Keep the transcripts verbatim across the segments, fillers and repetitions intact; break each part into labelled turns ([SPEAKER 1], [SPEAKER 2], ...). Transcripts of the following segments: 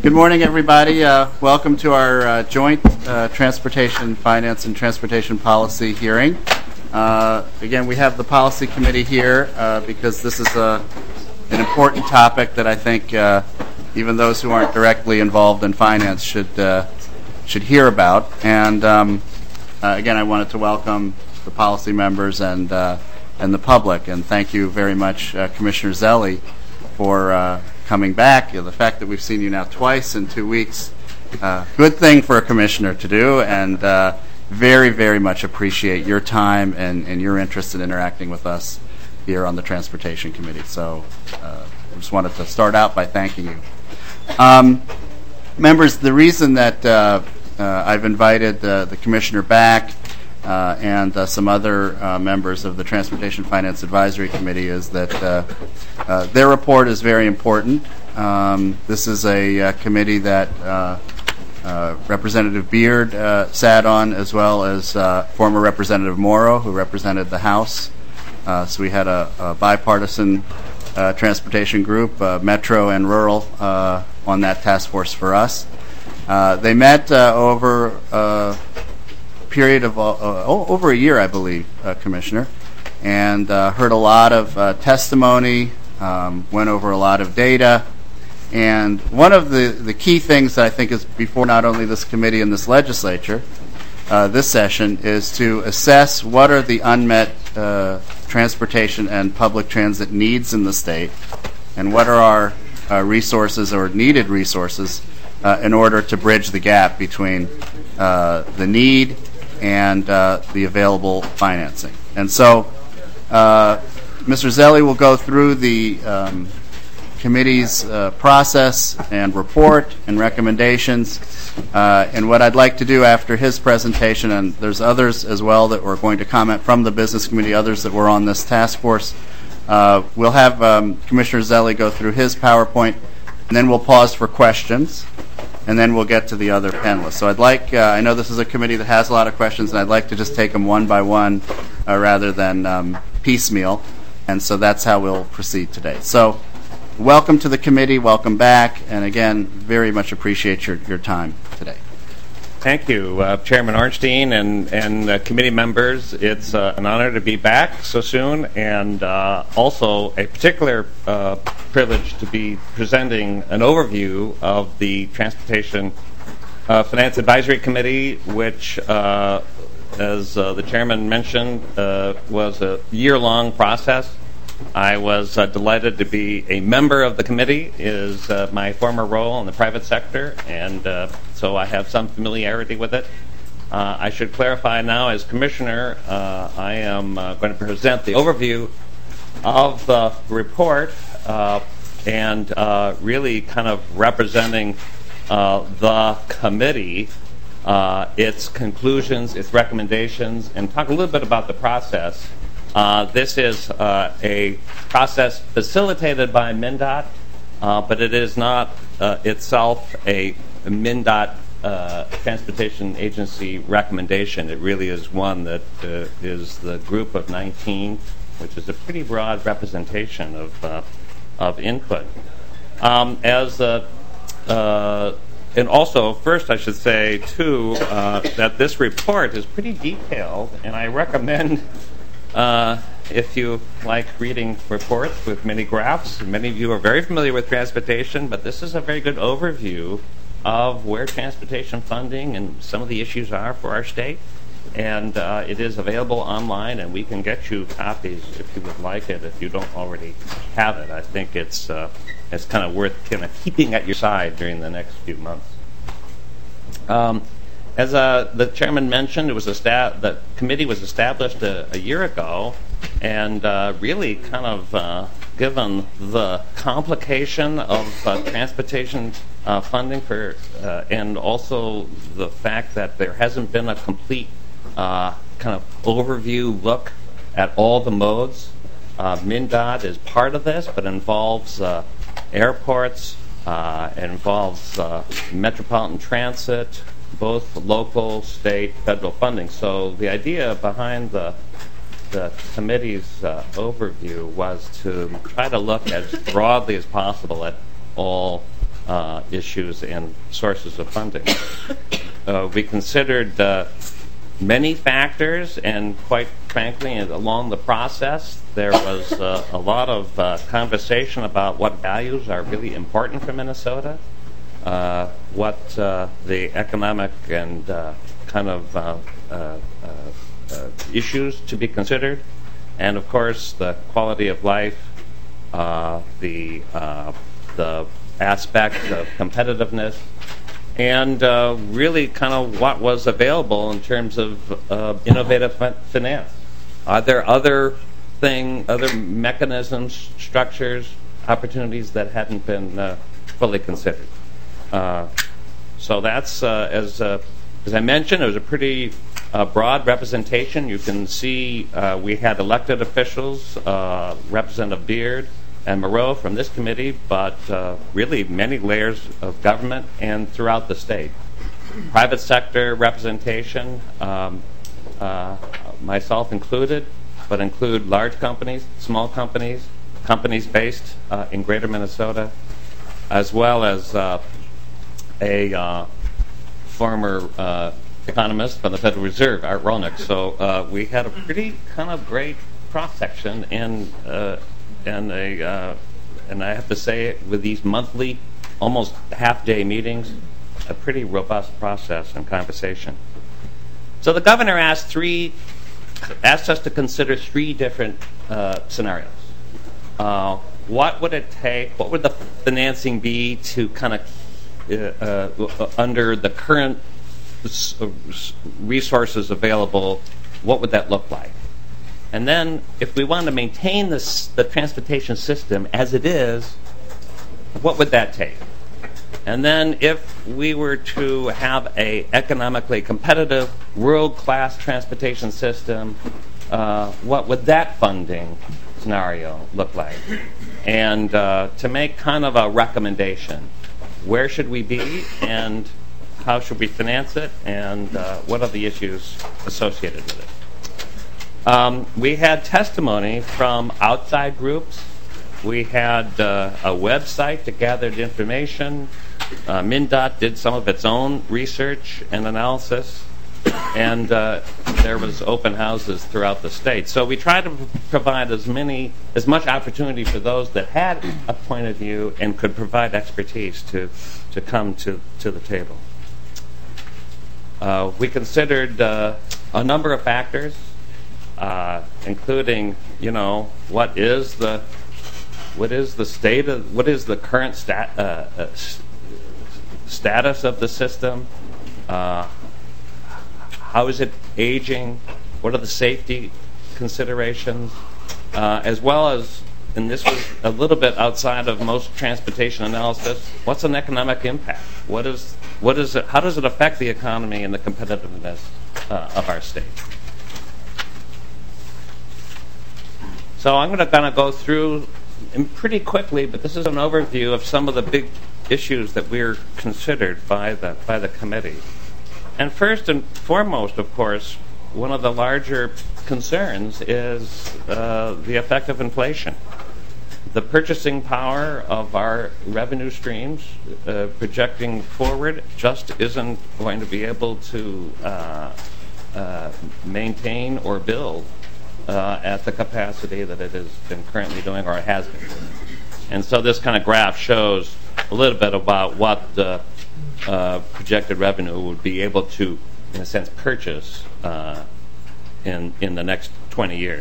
[SPEAKER 1] Good morning, everybody. Uh, welcome to our uh, joint uh, Transportation Finance and Transportation Policy hearing. Uh, again, we have the Policy Committee here uh, because this is a, an important topic that I think uh, even those who aren't directly involved in finance should uh, should hear about. And um, uh, again, I wanted to welcome the policy members and uh, and the public, and thank you very much, uh, Commissioner Zelle, for uh, coming back. You know, the fact that we've seen you now twice in two weeks, uh, good thing for a commissioner to do, and uh, very, very much appreciate your time and, and your interest in interacting with us here on the Transportation Committee. So uh, I just wanted to start out by thanking you. Um, members, the reason that uh, uh, I've invited uh, the commissioner back Uh, and uh, some other uh, members of the Transportation Finance Advisory Committee is that uh, uh, their report is very important. Um, this is a uh, committee that uh, uh, Representative Beard uh, sat on, as well as uh, former Representative Morrow, who represented the House. Uh, so we had a, a bipartisan uh, transportation group, uh, Metro and Rural, uh, on that task force for us. Uh, they met uh, over uh, period of uh, uh, over a year, I believe, uh, Commissioner, and uh, heard a lot of uh, testimony, um, went over a lot of data, and one of the, the key things that I think is before not only this committee and this legislature, uh, this session, is to assess what are the unmet uh, transportation and public transit needs in the state, and what are our uh, resources or needed resources uh, in order to bridge the gap between uh, the need and uh, the available financing. And so uh, Mister Zelle will go through the um, committee's uh, process and report and recommendations. Uh, and what I'd like to do after his presentation, and there's others as well that were going to comment from the business committee, others that were on this task force, uh, we'll have um, Commissioner Zelle go through his PowerPoint, and then we'll pause for questions, and then we'll get to the other panelists. So I'd like, uh, I know this is a committee that has a lot of questions, and I'd like to just take them one by one uh, rather than um, piecemeal, and so that's how we'll proceed today. So welcome to the committee, welcome back, and again, very much appreciate your, your time today.
[SPEAKER 2] Thank you, uh, Chairman Ornstein and, and uh, committee members. It's uh, an honor to be back so soon, and uh, also a particular uh, privilege to be presenting an overview of the Transportation uh, Finance Advisory Committee, which, uh, as uh, the chairman mentioned, uh, was a year-long process. I was uh, delighted to be a member of the committee, is uh, my former role in the private sector, and uh, so I have some familiarity with it. Uh, I should clarify now, as commissioner, uh, I am uh, going to present the overview of the report uh, and uh, really kind of representing uh, the committee, uh, its conclusions, its recommendations, and talk a little bit about the process. Uh, this is uh, a process facilitated by MnDOT, uh, but it is not uh, itself a MnDOT uh, Transportation Agency recommendation. It really is one that uh, is the group of nineteen, which is a pretty broad representation of uh, of input. Um, as uh, uh, and also, first I should say too uh, that this report is pretty detailed, and I recommend. Uh, if you like reading reports with many graphs, many of you are very familiar with transportation, but this is a very good overview of where transportation funding and some of the issues are for our state. And uh, it is available online, and we can get you copies if you would like it, if you don't already have it. I think it's uh, it's kind of worth kind of keeping at your side during the next few months. Um, As uh, the chairman mentioned, it was a sta- the committee was established a, a year ago, and uh, really kind of uh, given the complication of uh, transportation uh, funding for, uh, and also the fact that there hasn't been a complete uh, kind of overview look at all the modes. Uh, MnDOT is part of this, but involves uh, airports, uh, it involves uh, metropolitan transit, both local, state, federal funding. So the idea behind the the committee's uh, overview was to try to look as broadly as possible at all uh, issues and sources of funding. Uh, we considered uh, many factors, and quite frankly, along the process, there was uh, a lot of uh, conversation about what values are really important for Minnesota, uh, what uh, the economic and uh, kind of uh, uh, uh, uh, issues to be considered, and of course the quality of life, uh, the uh, the aspect of competitiveness, and uh, really kind of what was available in terms of uh, innovative fin- finance. Are there other thing, other mechanisms, structures, opportunities that hadn't been uh, fully considered? Uh, so that's uh, as uh, as I mentioned, it was a pretty uh, broad representation. You can see uh, we had elected officials, uh, Representative Beard and Moreau from this committee, but uh, really many layers of government and throughout the state. Private sector representation, um, uh, myself included, but include large companies, small companies, companies based uh, in greater Minnesota, as well as uh, a uh, former uh, economist from the Federal Reserve, Art Rolnick. So uh, we had a pretty kind of great cross-section, and uh, and a uh, and I have to say, with these monthly, almost half-day meetings, a pretty robust process and conversation. So the governor asked three, asked us to consider three different uh, scenarios. Uh, what would it take? What would the financing be to kind of uh, uh, under the current resources available? What would that look like? And then, if we wanted to maintain this, the transportation system as it is, what would that take? And then, if we were to have a economically competitive, world-class transportation system, uh, what would that funding scenario look like? And uh, to make kind of a recommendation, where should we be, and how should we finance it, and uh, what are the issues associated with it? Um, we had testimony from outside groups. We had uh, a website that gathered information. Uh, MnDOT did some of its own research and analysis, and uh, there was open houses throughout the state. So we tried to provide as many, as much opportunity for those that had a point of view and could provide expertise to to come to to the table. Uh, we considered uh, a number of factors. Uh, including, you know, what is the what is the state of what is the current stat, uh, uh, status of the system? Uh, how is it aging? What are the safety considerations? Uh, as well as, and this was a little bit outside of most transportation analysis, what's an economic impact? What is what is it? How does it affect the economy and the competitiveness uh, of our state? So I'm going to kind of go through pretty quickly, but this is an overview of some of the big issues that we're considered by the by the committee. And first and foremost, of course, one of the larger concerns is uh, the effect of inflation. The purchasing power of our revenue streams uh, projecting forward just isn't going to be able to uh, uh, maintain or build Uh, at the capacity that it has been currently doing, or it has been doing. And so this kind of graph shows a little bit about what the uh, projected revenue would be able to, in a sense, purchase uh, in in the next twenty years.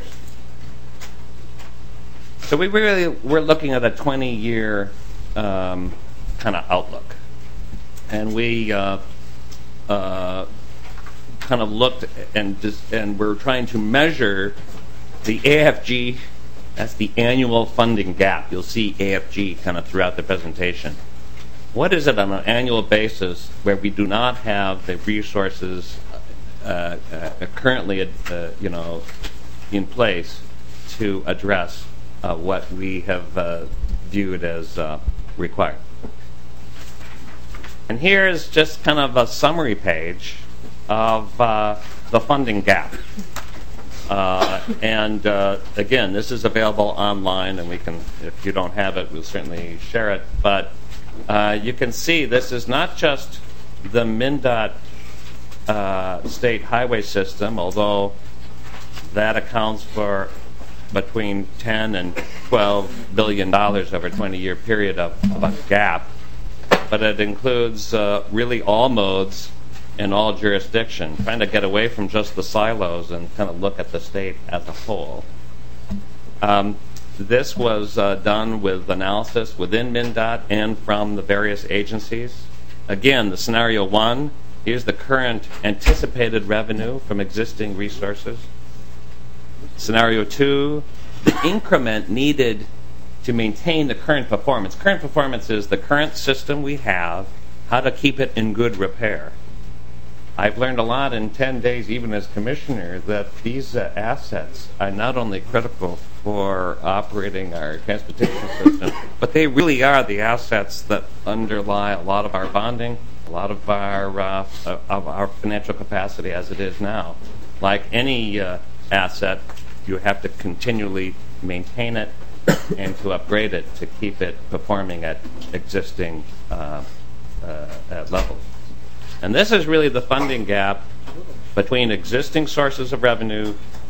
[SPEAKER 2] So we really we're looking at a twenty-year um, kind of outlook, and we uh, uh, kind of looked and dis- and we're trying to measure the A F G. That's the annual funding gap. You'll see A F G kind of throughout the presentation. What is it on an annual basis where we do not have the resources uh, uh, currently, uh, you know, in place to address uh, what we have uh, viewed as uh, required? And here is just kind of a summary page of uh, the funding gap. Uh, and uh, again, this is available online, and we can, if you don't have it, we'll certainly share it. But uh, you can see this is not just the MnDOT uh, state highway system, although that accounts for between ten and twelve billion dollars over a twenty-year period of, of a gap. But it includes uh, really all modes in all jurisdictions, trying to get away from just the silos and kind of look at the state as a whole. Um, this was uh, done with analysis within MnDOT and from the various agencies. Again, the scenario one, here's the current anticipated revenue from existing resources. Scenario two, the increment needed to maintain the current performance. Current performance is the current system we have, how to keep it in good repair. I've learned a lot in ten days, even as commissioner, that these uh, assets are not only critical for operating our transportation system, but they really are the assets that underlie a lot of our bonding, a lot of our uh, of our financial capacity as it is now. Like any uh, asset, you have to continually maintain it and to upgrade it to keep it performing at existing uh, uh, at levels. And this is really the funding gap between existing sources of revenue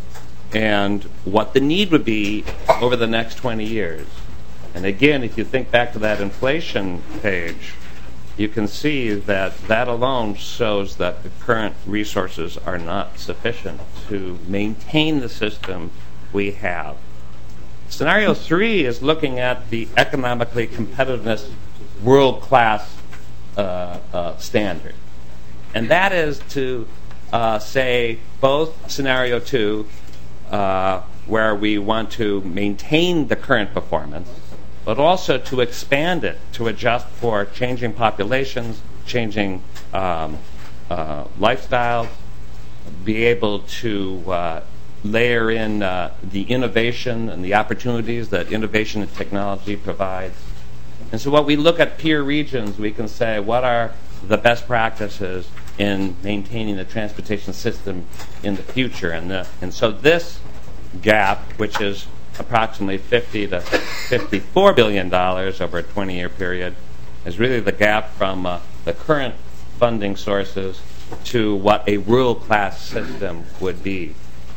[SPEAKER 2] and what the need would be over the next twenty years. And again, if you think back to that inflation page, you can see that that alone shows that the current resources are not sufficient to maintain the system we have. Scenario three is looking at the economically competitiveness world-class uh, uh, standard. And that is to uh, say both scenario two, uh, where we want to maintain the current performance, but also to expand it to adjust for changing populations, changing um, uh, lifestyles, be able to uh, layer in uh, the innovation and the opportunities that innovation and technology provides. And so what we look at peer regions, we can say, what are the best practices in maintaining the transportation system in the future? And, the, and so this gap, which is approximately fifty to fifty-four billion dollars over a twenty-year period, is really the gap from uh, the current funding sources to what a world-class system would be.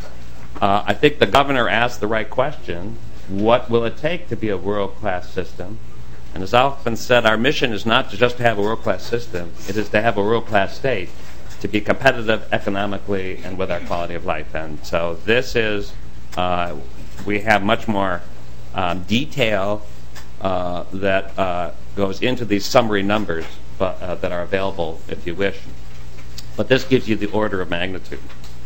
[SPEAKER 2] Uh, I think the governor asked the right question: what will it take to be a world-class system? And as often said, our mission is not to just to have a world-class system, it is to have a world-class state, to be competitive economically and with our quality of life. And so this is, uh, we have much more um, detail uh, that uh, goes into these summary numbers but, uh, that are available if you wish. But this gives you the order of magnitude.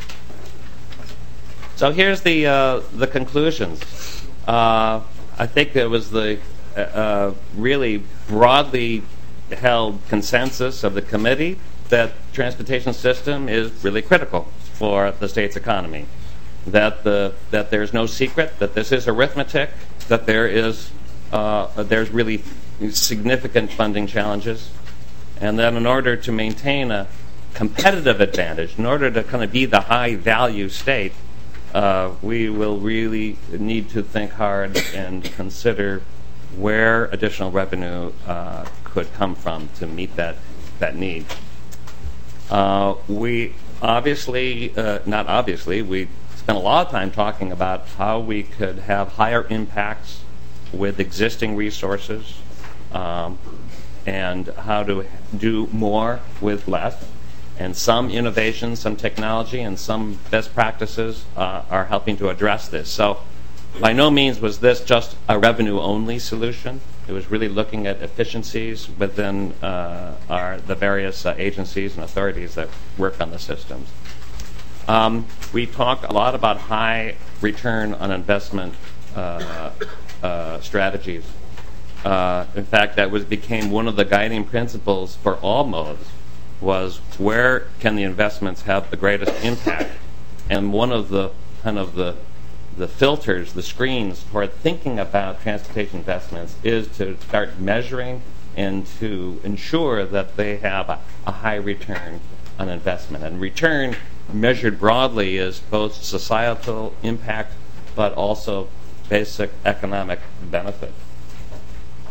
[SPEAKER 2] So here's the, uh, the conclusions. Uh, I think it was the Uh, really broadly held consensus of the committee that transportation system is really critical for the state's economy. That the that there's no secret that this is arithmetic. That there is uh, there's really significant funding challenges, and that in order to maintain a competitive advantage, in order to kind of be the high value state, uh, we will really need to think hard and consider where additional revenue uh, could come from to meet that that need. Uh, we obviously, uh, not obviously, we spent a lot of time talking about how we could have higher impacts with existing resources um, and how to do more with less. And some innovation, some technology, and some best practices uh, are helping to address this. So by no means was this just a revenue-only solution. It was really looking at efficiencies within uh, our, the various uh, agencies and authorities that work on the systems. Um, we talk a lot about high return on investment uh, uh, strategies. Uh, in fact, that was became one of the guiding principles for all modes, was where can the investments have the greatest impact? And one of the kind of the the filters, the screens for thinking about transportation investments is to start measuring and to ensure that they have a, a high return on investment. And return measured broadly is both societal impact but also basic economic benefit.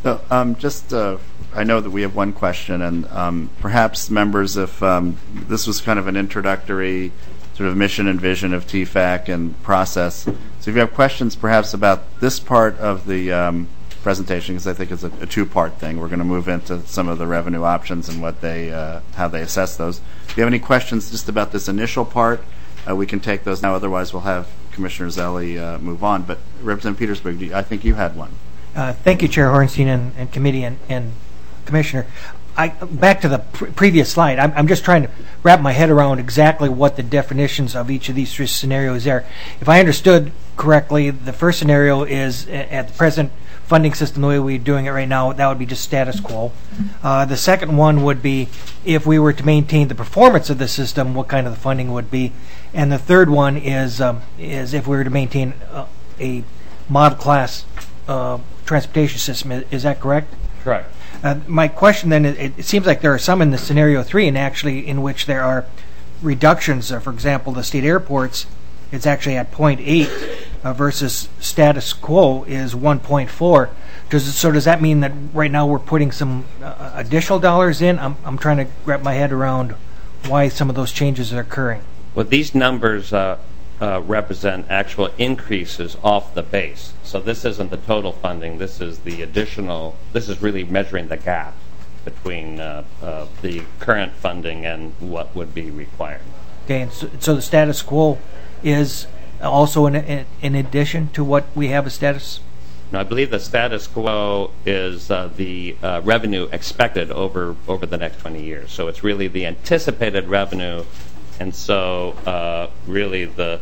[SPEAKER 1] So, um, just, uh, I know that we have one question, and um, perhaps members, if um, this was kind of an introductory sort of mission and vision of T FAC and process. So if you have questions perhaps about this part of the um, presentation, because I think it's a, a two-part thing. We're going to move into some of the revenue options and what they, uh, how they assess those. If you have any questions just about this initial part, uh, we can take those now. Otherwise, we'll have Commissioner Zelli uh, move on. But Representative Petersburg, do you, I think you had one.
[SPEAKER 3] Uh, thank you, Chair Hornstein and, and committee and, and Commissioner. I, back to the pr previous slide, I'm, I'm just trying to wrap my head around exactly what the definitions of each of these three scenarios are. If I understood correctly, the first scenario is at the present funding system, the way we're doing it right now, that would be just status quo. Uh, the second one would be if we were to maintain the performance of the system, what kind of the funding would be. And the third one is, um, is if we were to maintain uh, a model class uh, transportation system. Is that correct?
[SPEAKER 2] Correct.
[SPEAKER 3] Uh, my question then, it, it seems like there are some in the scenario three, and actually in which there are reductions. Uh, for example, the state airports, it's actually at zero point eight uh, versus status quo is one point four. Does it, so does that mean that right now we're putting some uh, additional dollars in? I'm, I'm trying to wrap my head around why some of those changes are occurring.
[SPEAKER 2] Well, these numbers uh, uh, represent actual increases off the base. So this isn't the total funding. This is the additional. This is really measuring the gap between uh, uh, the current funding and what would be required.
[SPEAKER 3] Okay, and so, so the status quo is also in, in, in addition to what we have as status?
[SPEAKER 2] No, I believe the status quo is uh, the uh, revenue expected over over the next twenty years. So it's really the anticipated revenue, and so uh, really the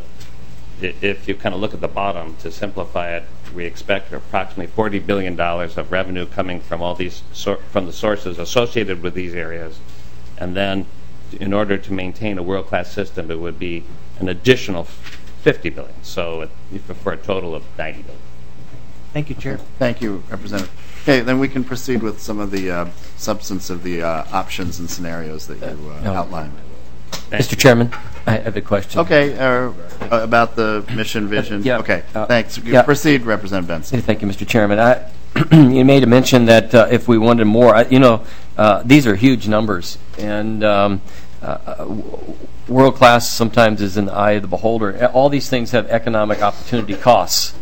[SPEAKER 2] if you kind of look at the bottom, to simplify it, we expect approximately forty billion dollars of revenue coming from all these sor from the sources associated with these areas, and then in order to maintain a world-class system, it would be an additional fifty billion dollars. So it, for a total of ninety billion dollars.
[SPEAKER 3] Thank you, Chair.
[SPEAKER 1] Thank you, Representative. Okay, then we can proceed with some of the uh, substance of the uh, options and scenarios that you uh,
[SPEAKER 4] no.
[SPEAKER 1] outlined.
[SPEAKER 2] Thank
[SPEAKER 4] Mister
[SPEAKER 2] you.
[SPEAKER 4] Chairman, I have a question.
[SPEAKER 1] Okay, uh, about the mission vision.
[SPEAKER 4] Yeah.
[SPEAKER 1] Okay,
[SPEAKER 4] Uh,
[SPEAKER 1] thanks.
[SPEAKER 4] yeah.
[SPEAKER 1] Proceed, Representative Benson.
[SPEAKER 4] Thank you, Mister Chairman. I, you made a mention that uh, if we wanted more, I, you know, uh, these are huge numbers, and um, uh, world class sometimes is in the eye of the beholder. All these things have economic opportunity costs.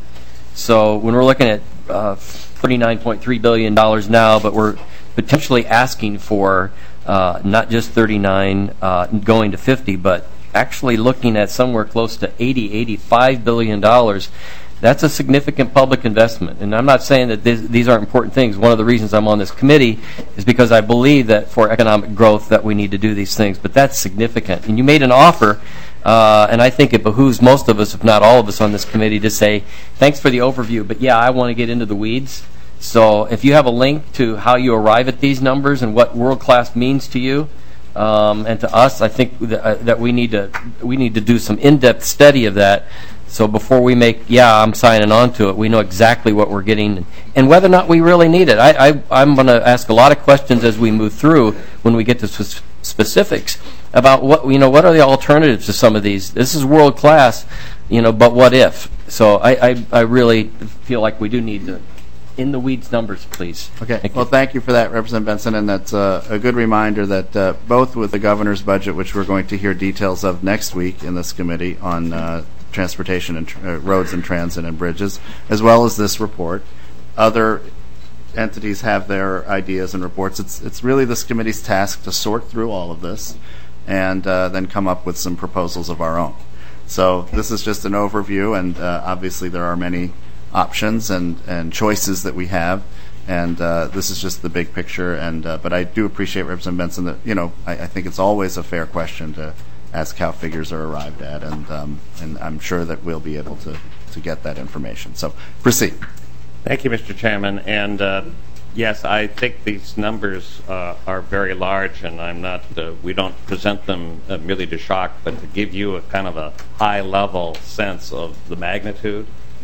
[SPEAKER 4] So when we're looking at uh, thirty-nine point three billion dollars now, but we're potentially asking for uh, not just thirty-nine uh, going to fifty, but actually looking at somewhere close to eighty, eighty-five billion dollars, that's a significant public investment. And I'm not saying that this, these aren't important things. One of the reasons I'm on this committee is because I believe that for economic growth that we need to do these things, but that's significant. And you made an offer, uh, and I think it behooves most of us, if not all of us on this committee, to say, thanks for the overview, but yeah, I want to get into the weeds. So if you have a link to how you arrive at these numbers and what world-class means to you, um, and to us, I think that, uh, that we need to we need to do some in-depth study of that. So before we make, yeah, I'm signing on to it, we know exactly what we're getting and whether or not we really need it. I, I, I'm going to ask a lot of questions as we move through when we get to sp specifics about what, you know, what are the alternatives to some of these. This is world-class, you know, but what if? So I, I, I really feel like we do need to, in the weeds numbers, please.
[SPEAKER 1] Okay.
[SPEAKER 4] Thank
[SPEAKER 1] well,
[SPEAKER 4] you.
[SPEAKER 1] thank you for that, Representative Benson, and that's uh, a good reminder that uh, both with the governor's budget, which we're going to hear details of next week in this committee on uh, transportation and tr uh, roads and transit and bridges, as well as this report, other entities have their ideas and reports. It's it's really this committee's task to sort through all of this and uh, then come up with some proposals of our own. So this is just an overview, and uh, obviously there are many options and, and choices that we have, and uh, this is just the big picture. And uh, but I do appreciate, Representative Benson, that you know I, I think it's always a fair question to ask how figures are arrived at, and um, and I'm sure that we'll be able to to get that information. So proceed.
[SPEAKER 2] Thank you, Mister Chairman. And uh, yes, I think these numbers uh, are very large, and I'm not. Uh, we don't present them uh, merely to shock, but to give you a kind of a high-level sense of the magnitude.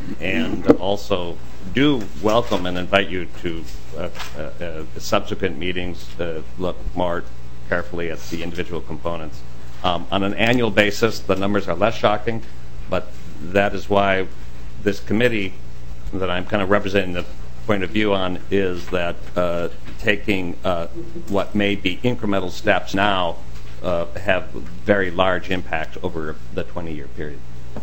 [SPEAKER 2] And also do welcome and invite you to uh, uh, uh, subsequent meetings to look more carefully at the individual components. Um, on an annual basis, the numbers are less shocking, but that is why this committee that I'm kind of representing the point of view on is that uh, taking uh, what may be incremental steps now uh, have very large impact over the twenty-year period.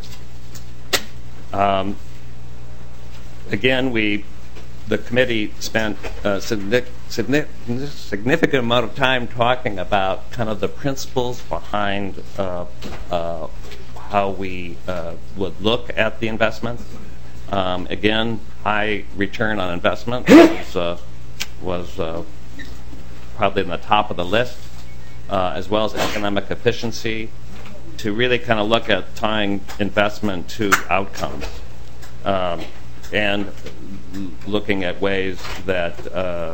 [SPEAKER 2] Um, again, we, the committee spent a significant amount of time talking about kind of the principles behind uh, uh, how we uh, would look at the investments. Um, again, high return on investment was, uh, was uh, probably in the top of the list, uh, as well as economic efficiency, to really kind of look at tying investment to outcomes, um, and looking at ways that uh,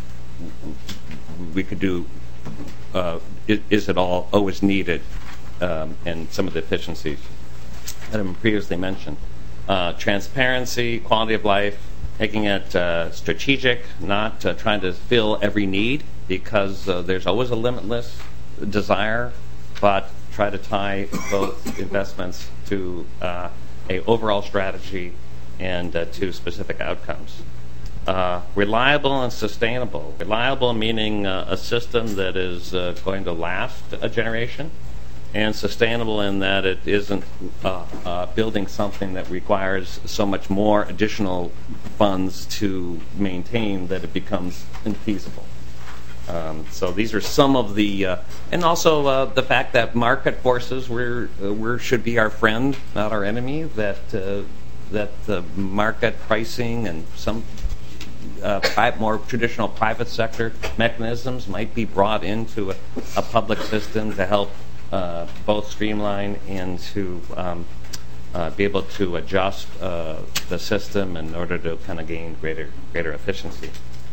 [SPEAKER 2] we could do, uh, is, is it all always needed, um, and some of the efficiencies that I previously mentioned. Uh, transparency, quality of life, making it uh, strategic, not uh, trying to fill every need, because uh, there's always a limitless desire, but try to tie both investments to uh, a overall strategy and uh, to specific outcomes. Uh, reliable and sustainable. Reliable meaning uh, a system that is uh, going to last a generation, and sustainable in that it isn't uh, uh, building something that requires so much more additional funds to maintain that it becomes infeasible. Um, so these are some of the, uh, and also uh, the fact that market forces we're, uh, we're should be our friend, not our enemy. That uh, that the market pricing and some uh, pri- more traditional private sector mechanisms might be brought into a, a public system to help uh, both streamline and to um, uh, be able to adjust uh, the system in order to kind of gain greater greater efficiency.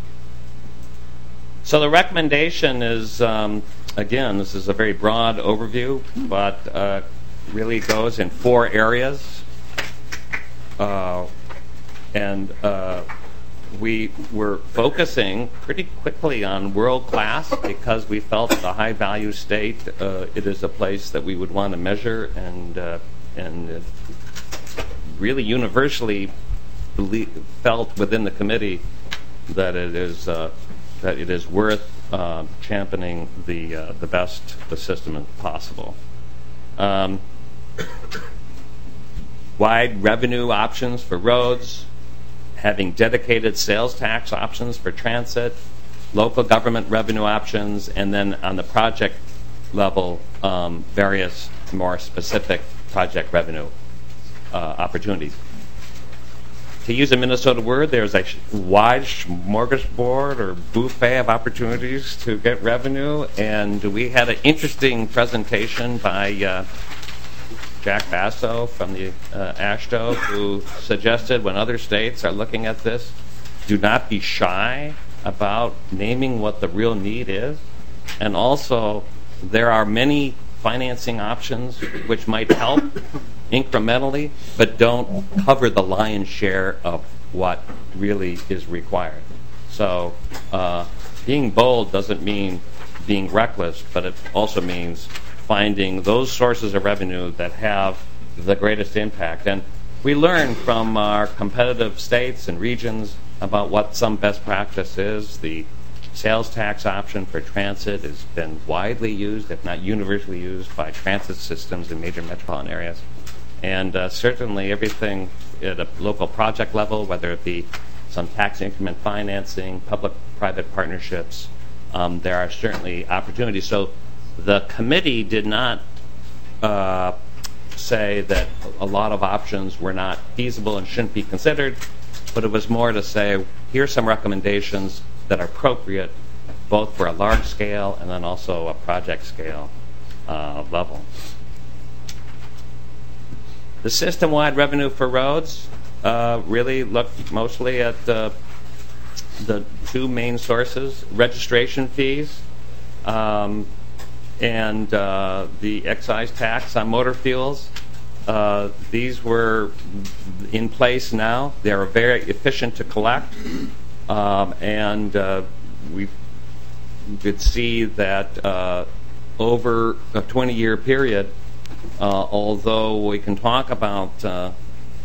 [SPEAKER 2] So the recommendation is, um, again, this is a very broad overview, but uh, really goes in four areas. Uh, and uh, we were focusing pretty quickly on world class because we felt the high value state, uh, it is a place that we would want to measure and, uh, and really universally believe, felt within the committee that it is uh, that it is worth uh, championing the uh, the best the system possible. Um, wide revenue options for roads, having dedicated sales tax options for transit, local government revenue options, and then on the project level, um, various more specific project revenue uh, opportunities. To use a Minnesota word, there's a wide smorgasbord or buffet of opportunities to get revenue, and we had an interesting presentation by uh, Jack Basso from the uh, AASHTO, who suggested when other states are looking at this, do not be shy about naming what the real need is, and also there are many financing options which might help incrementally, but don't cover the lion's share of what really is required. So uh, being bold doesn't mean being reckless, but it also means finding those sources of revenue that have the greatest impact. And we learn from our competitive states and regions about what some best practice is. The sales tax option for transit has been widely used, if not universally used, by transit systems in major metropolitan areas. And uh, certainly everything at a local project level, whether it be some tax increment financing, public-private partnerships, um, there are certainly opportunities. So the committee did not uh, say that a lot of options were not feasible and shouldn't be considered, but it was more to say, here's some recommendations that are appropriate both for a large scale and then also a project scale uh, level. The system-wide revenue for roads uh, really looked mostly at uh, the two main sources, registration fees um, and uh, the excise tax on motor fuels. Uh, these were in place now. They are very efficient to collect, um, and uh, we could see that uh, over a twenty-year period, Uh, although we can talk about uh,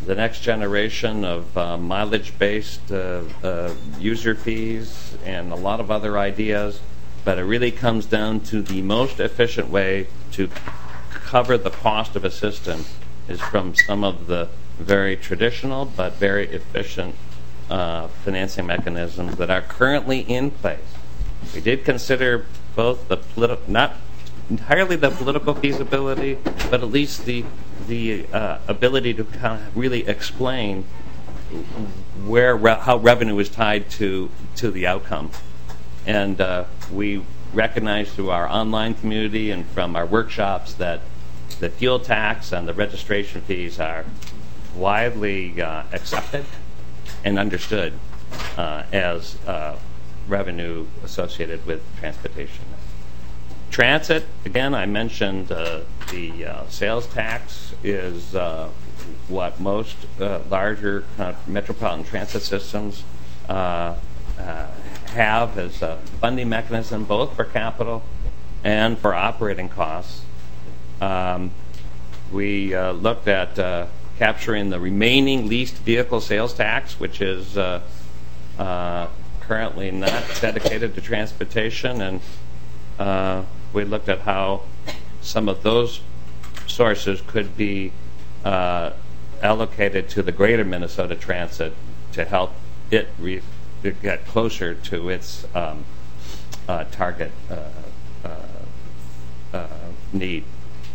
[SPEAKER 2] the next generation of uh, mileage-based uh, uh, user fees and a lot of other ideas, but it really comes down to the most efficient way to cover the cost of a system is from some of the very traditional but very efficient uh, financing mechanisms that are currently in place. We did consider both the political, not entirely the political feasibility, but at least the the uh, ability to kind of really explain where re- how revenue is tied to to the outcome. And uh, we recognize through our online community and from our workshops that the fuel tax and the registration fees are widely uh, accepted and understood uh, as uh, revenue associated with transportation. Transit, again, I mentioned uh, the uh, sales tax is uh, what most uh, larger uh, metropolitan transit systems uh, uh, have as a funding mechanism both for capital and for operating costs. Um, we uh, looked at uh, capturing the remaining leased vehicle sales tax, which is uh, uh, currently not dedicated to transportation, and uh, we looked at how some of those sources could be uh, allocated to the greater Minnesota Transit to help it re- to get closer to its um, uh, target uh, uh, uh, need.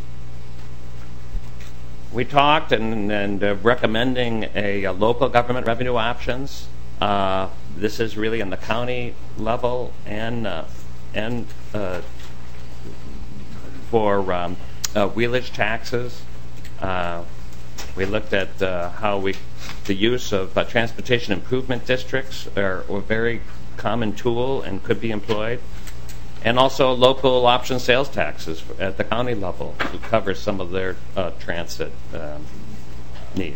[SPEAKER 2] We talked and, and uh, recommending a, a local government revenue options. Uh, this is really in the county level and uh, and uh, for um, uh, wheelage taxes. Uh, we looked at uh, how we the use of uh, transportation improvement districts are a very common tool and could be employed, and also local option sales taxes at the county level to cover some of their uh, transit um, needs.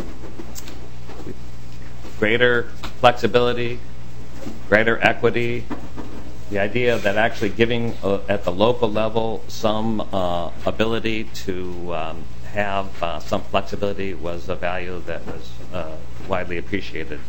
[SPEAKER 2] Greater flexibility, greater equity, the idea that actually giving uh, at the local level some uh, ability to um, have uh, some flexibility was a value that was uh, widely appreciated.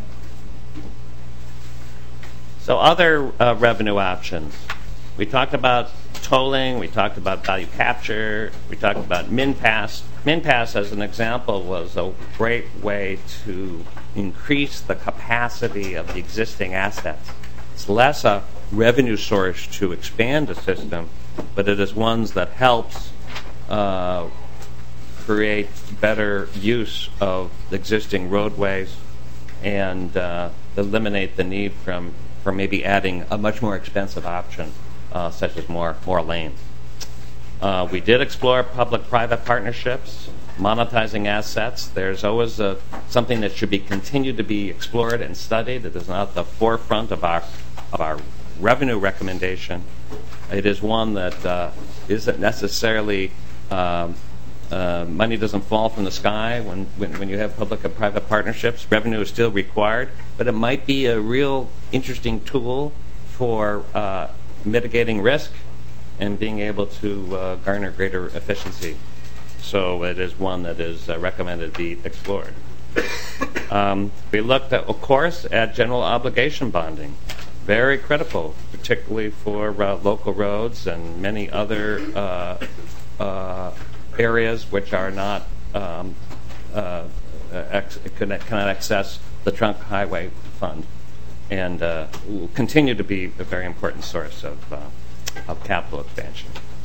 [SPEAKER 2] So other uh, revenue options. We talked about tolling, we talked about value capture, we talked about MinPass. MinPass, as an example, was a great way to increase the capacity of the existing assets. It's less a revenue source to expand the system, but it is one that helps uh, create better use of existing roadways and uh, eliminate the need from for maybe adding a much more expensive option, uh, such as more more lanes. Uh, we did explore public-private partnerships, monetizing assets. There's always a, something that should be continued to be explored and studied. It is not at the forefront of our of our revenue recommendation. It is one that uh, isn't necessarily um, uh, money doesn't fall from the sky when, when when you have public and private partnerships. Revenue is still required, but it might be a real interesting tool for uh, mitigating risk and being able to uh, garner greater efficiency. So it is one that is uh, recommended to be explored. Um, we looked, at, of course, at general obligation bonding. Very critical, particularly for uh, local roads and many other uh, uh, areas which are not um, uh, ex- cannot access the trunk highway fund, and uh, will continue to be a very important source of, uh, of capital expansion.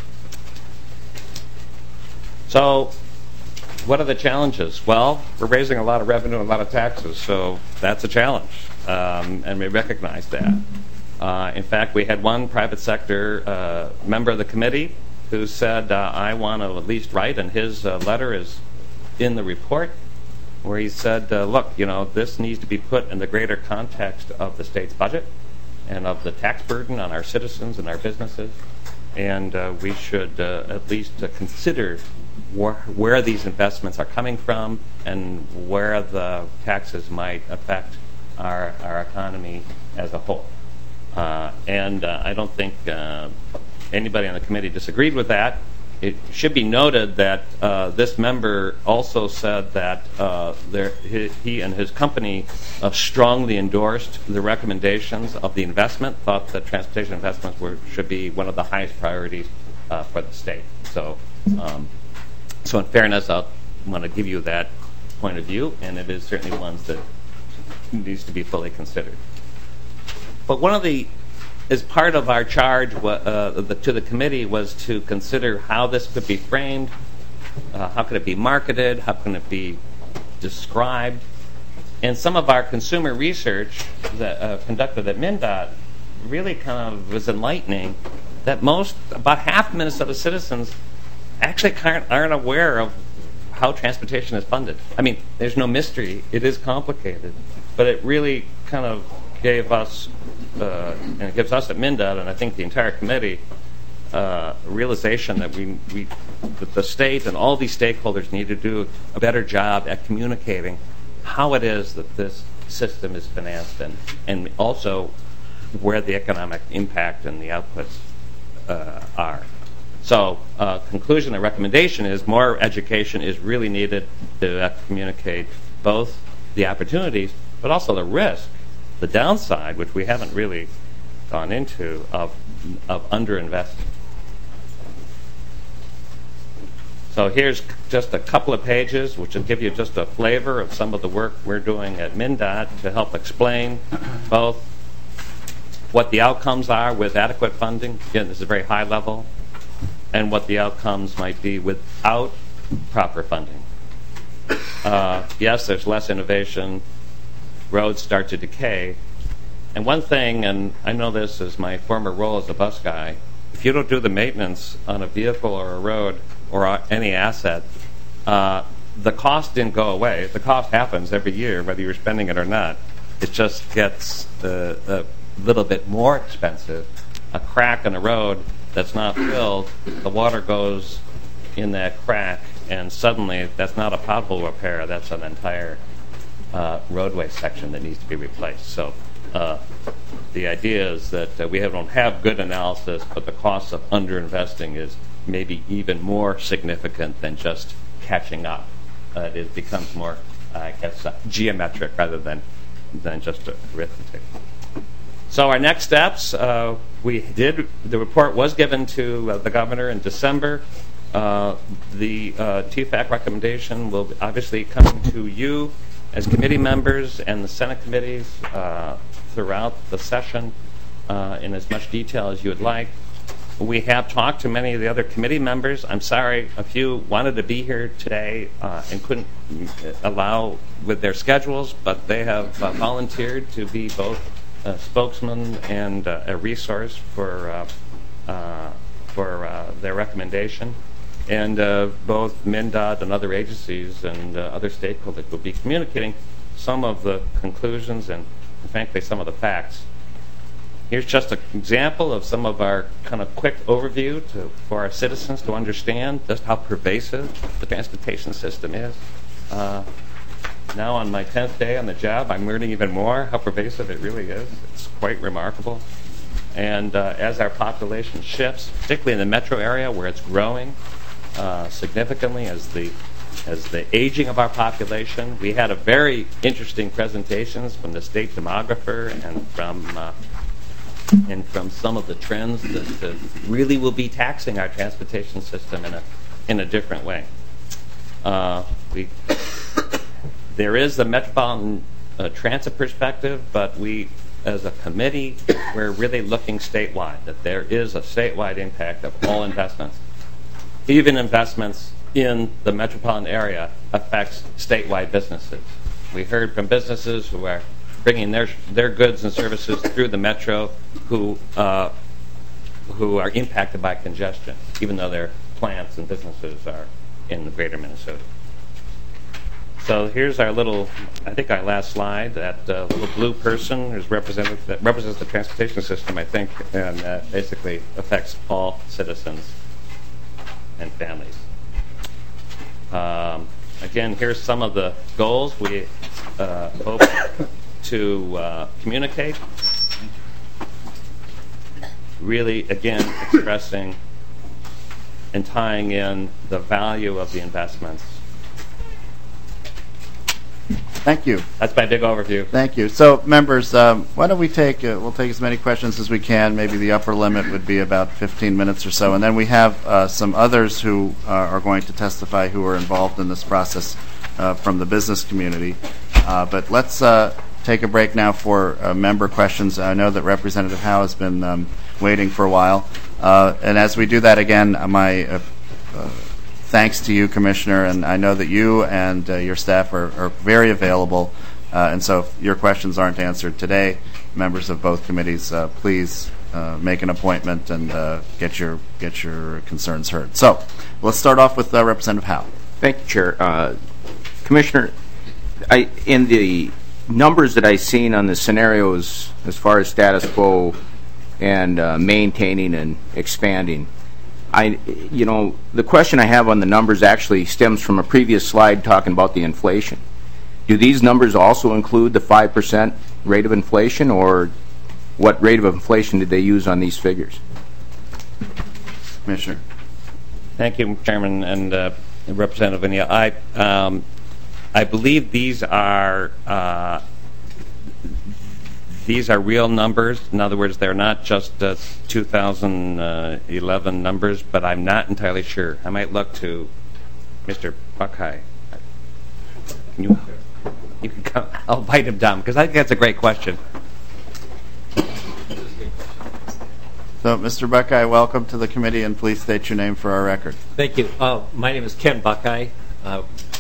[SPEAKER 2] So, what are the challenges? Well, we're raising a lot of revenue and a lot of taxes, so that's a challenge, um, and we recognize that. Uh, in fact, we had one private sector uh, member of the committee who said, uh, I want to at least write, and his uh, letter is in the report, where he said, uh, look, you know, this needs to be put in the greater context of the state's budget and of the tax burden on our citizens and our businesses, and uh, we should uh, at least uh, consider where, where these investments are coming from and where the taxes might affect our, our economy as a whole. Uh, and uh, I don't think uh, anybody on the committee disagreed with that. it should be noted that uh, this member also said that uh, there, he, he and his company uh, strongly endorsed the recommendations of the investment, thought that transportation investments were, should be one of the highest priorities uh, for the state. So, um, so in fairness, I want to give you that point of view, and it is certainly one that needs to be fully considered. But one of the as part of our charge uh, the, to the committee was to consider how this could be framed, uh, how could it be marketed, how can it be described. And some of our consumer research that uh, conducted at MnDOT really kind of was enlightening that most, about half Minnesota citizens actually aren't, aren't aware of how transportation is funded. I mean, there's no mystery. It is complicated. But it really kind of gave us Uh, and it gives us at MnDOT, and I think the entire committee, uh, realization that we, we, that the state and all these stakeholders need to do a better job at communicating how it is that this system is financed, and, and also where the economic impact and the outputs uh, are. So, uh, conclusion and recommendation is more education is really needed to uh, communicate both the opportunities, but also the risk. The downside, which we haven't really gone into, of of underinvesting. So here's just a couple of pages, which will give you just a flavor of some of the work we're doing at MnDOT to help explain both what the outcomes are with adequate funding. Again, this is very high level, and what the outcomes might be without proper funding. Uh, yes, there's less innovation. Roads start to decay. And one thing, and I know this as my former role as a bus guy, if you don't do the maintenance on a vehicle or a road or any asset, uh, the cost didn't go away. The cost happens every year, whether you're spending it or not. It just gets uh, a little bit more expensive. A crack in a road that's not filled, the water goes in that crack, and suddenly that's not a pothole repair, that's an entire Uh, roadway section that needs to be replaced. So uh, the idea is that uh, we have, don't have good analysis, but the cost of underinvesting is maybe even more significant than just catching up. Uh, it becomes more, uh, I guess, uh, geometric rather than than just arithmetic. So our next steps, uh, we did. The report was given to uh, the governor in December. Uh, the uh, T FAC recommendation will obviously come to you as committee members and the Senate committees uh, throughout the session uh, in as much detail as you would like. We have talked to many of the other committee members. I'm sorry a few wanted to be here today uh, and couldn't allow with their schedules, but they have uh, volunteered to be both a spokesman and uh, a resource for, uh, uh, for uh, their recommendation. And uh, both MnDOT and other agencies and uh, other stakeholders will be communicating some of the conclusions and, frankly, some of the facts. Here's just an example of some of our kind of quick overview to, for our citizens to understand just how pervasive the transportation system is. Uh, now on my tenth day on the job, I'm learning even more how pervasive it really is. It's quite remarkable. And uh, as our population shifts, particularly in the metro area where it's growing, Uh, significantly as the as the aging of our population. We had a very interesting presentations from the state demographer and from uh, and from some of the trends that uh, really will be taxing our transportation system in a in a different way. Uh, we there is the metropolitan uh, transit perspective, but we, as a committee, we're really looking statewide. That there is a statewide impact of all investments. Even investments in the metropolitan area affects statewide businesses. We heard from businesses who are bringing their their goods and services through the metro who uh, who are impacted by congestion, even though their plants and businesses are in the greater Minnesota. So here's our little, I think our last slide, that uh, little blue person is represented, that represents the transportation system, I think, and uh, basically affects all citizens and families. Um, again, here's some of the goals we uh, hope to uh, communicate. Really, again, expressing and tying in the value of the investments.
[SPEAKER 1] Thank you.
[SPEAKER 2] That's my big overview.
[SPEAKER 1] Thank you. So, members, um, why don't we take, uh, we'll take as many questions as we can. Maybe the upper limit would be about fifteen minutes or so. And then we have uh, some others who uh, are going to testify who are involved in this process uh, from the business community. Uh, but let's uh, take a break now for uh, member questions. I know that Representative Howe has been um, waiting for a while. Uh, and as we do that again, uh, my uh, uh, thanks to you, Commissioner, and I know that you and uh, your staff are, are very available. Uh, and so if your questions aren't answered today, members of both committees, uh, please uh, make an appointment and uh, get your get your concerns heard. So let's start off with uh, Representative Howe.
[SPEAKER 5] Thank you, Chair. Uh, Commissioner, I, in the numbers that I've seen on the scenarios as far as status quo and uh, maintaining and expanding, I, you know, the question I have on the numbers actually stems from a previous slide talking about the inflation. Do these numbers also include the five percent rate of inflation, or what rate of inflation did they use on these figures?
[SPEAKER 1] Commissioner.
[SPEAKER 2] Thank you, Chairman and uh, Representative Vinia. I, um, I believe these are uh, these are real numbers. In other words, they're not just uh, two thousand eleven numbers, but I'm not entirely sure. I might look to Mister Buckeye. Can you, you can come. I'll bite him down because I think that's a great question.
[SPEAKER 1] So, Mister Buckeye, welcome to the committee, and please state your name for our record.
[SPEAKER 6] Thank you. Uh, my name is Ken Buckeye, uh,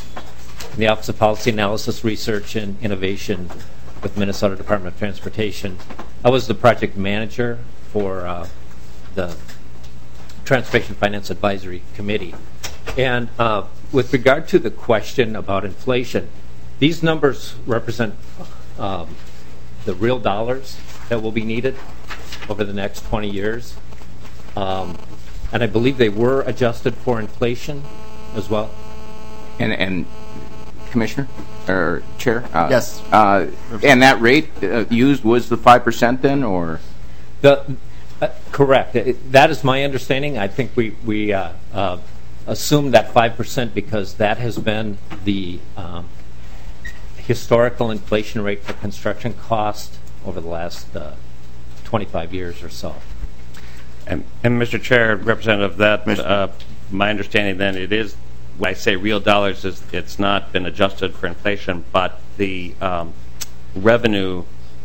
[SPEAKER 6] in the Office of Policy Analysis, Research, and Innovation with Minnesota Department of Transportation. I was the project manager for uh, the Transportation Finance Advisory Committee. And uh, with regard to the question about inflation, these numbers represent um, the real dollars that will be needed over the next twenty years. Um, and I believe they were adjusted for inflation as well.
[SPEAKER 5] And, and Commissioner or Chair? Uh,
[SPEAKER 1] Yes.
[SPEAKER 5] Uh, and that rate uh, used was the five percent then, or?
[SPEAKER 6] The, uh, correct. It, that is my understanding. I think we, we uh, uh, assume that five percent because that has been the um, historical inflation rate for construction cost over the last uh, twenty-five years or so.
[SPEAKER 2] And, and Mister Chair, Representative, that uh, my understanding then it is, when I say real dollars, is it's not been adjusted for inflation, but the um, revenue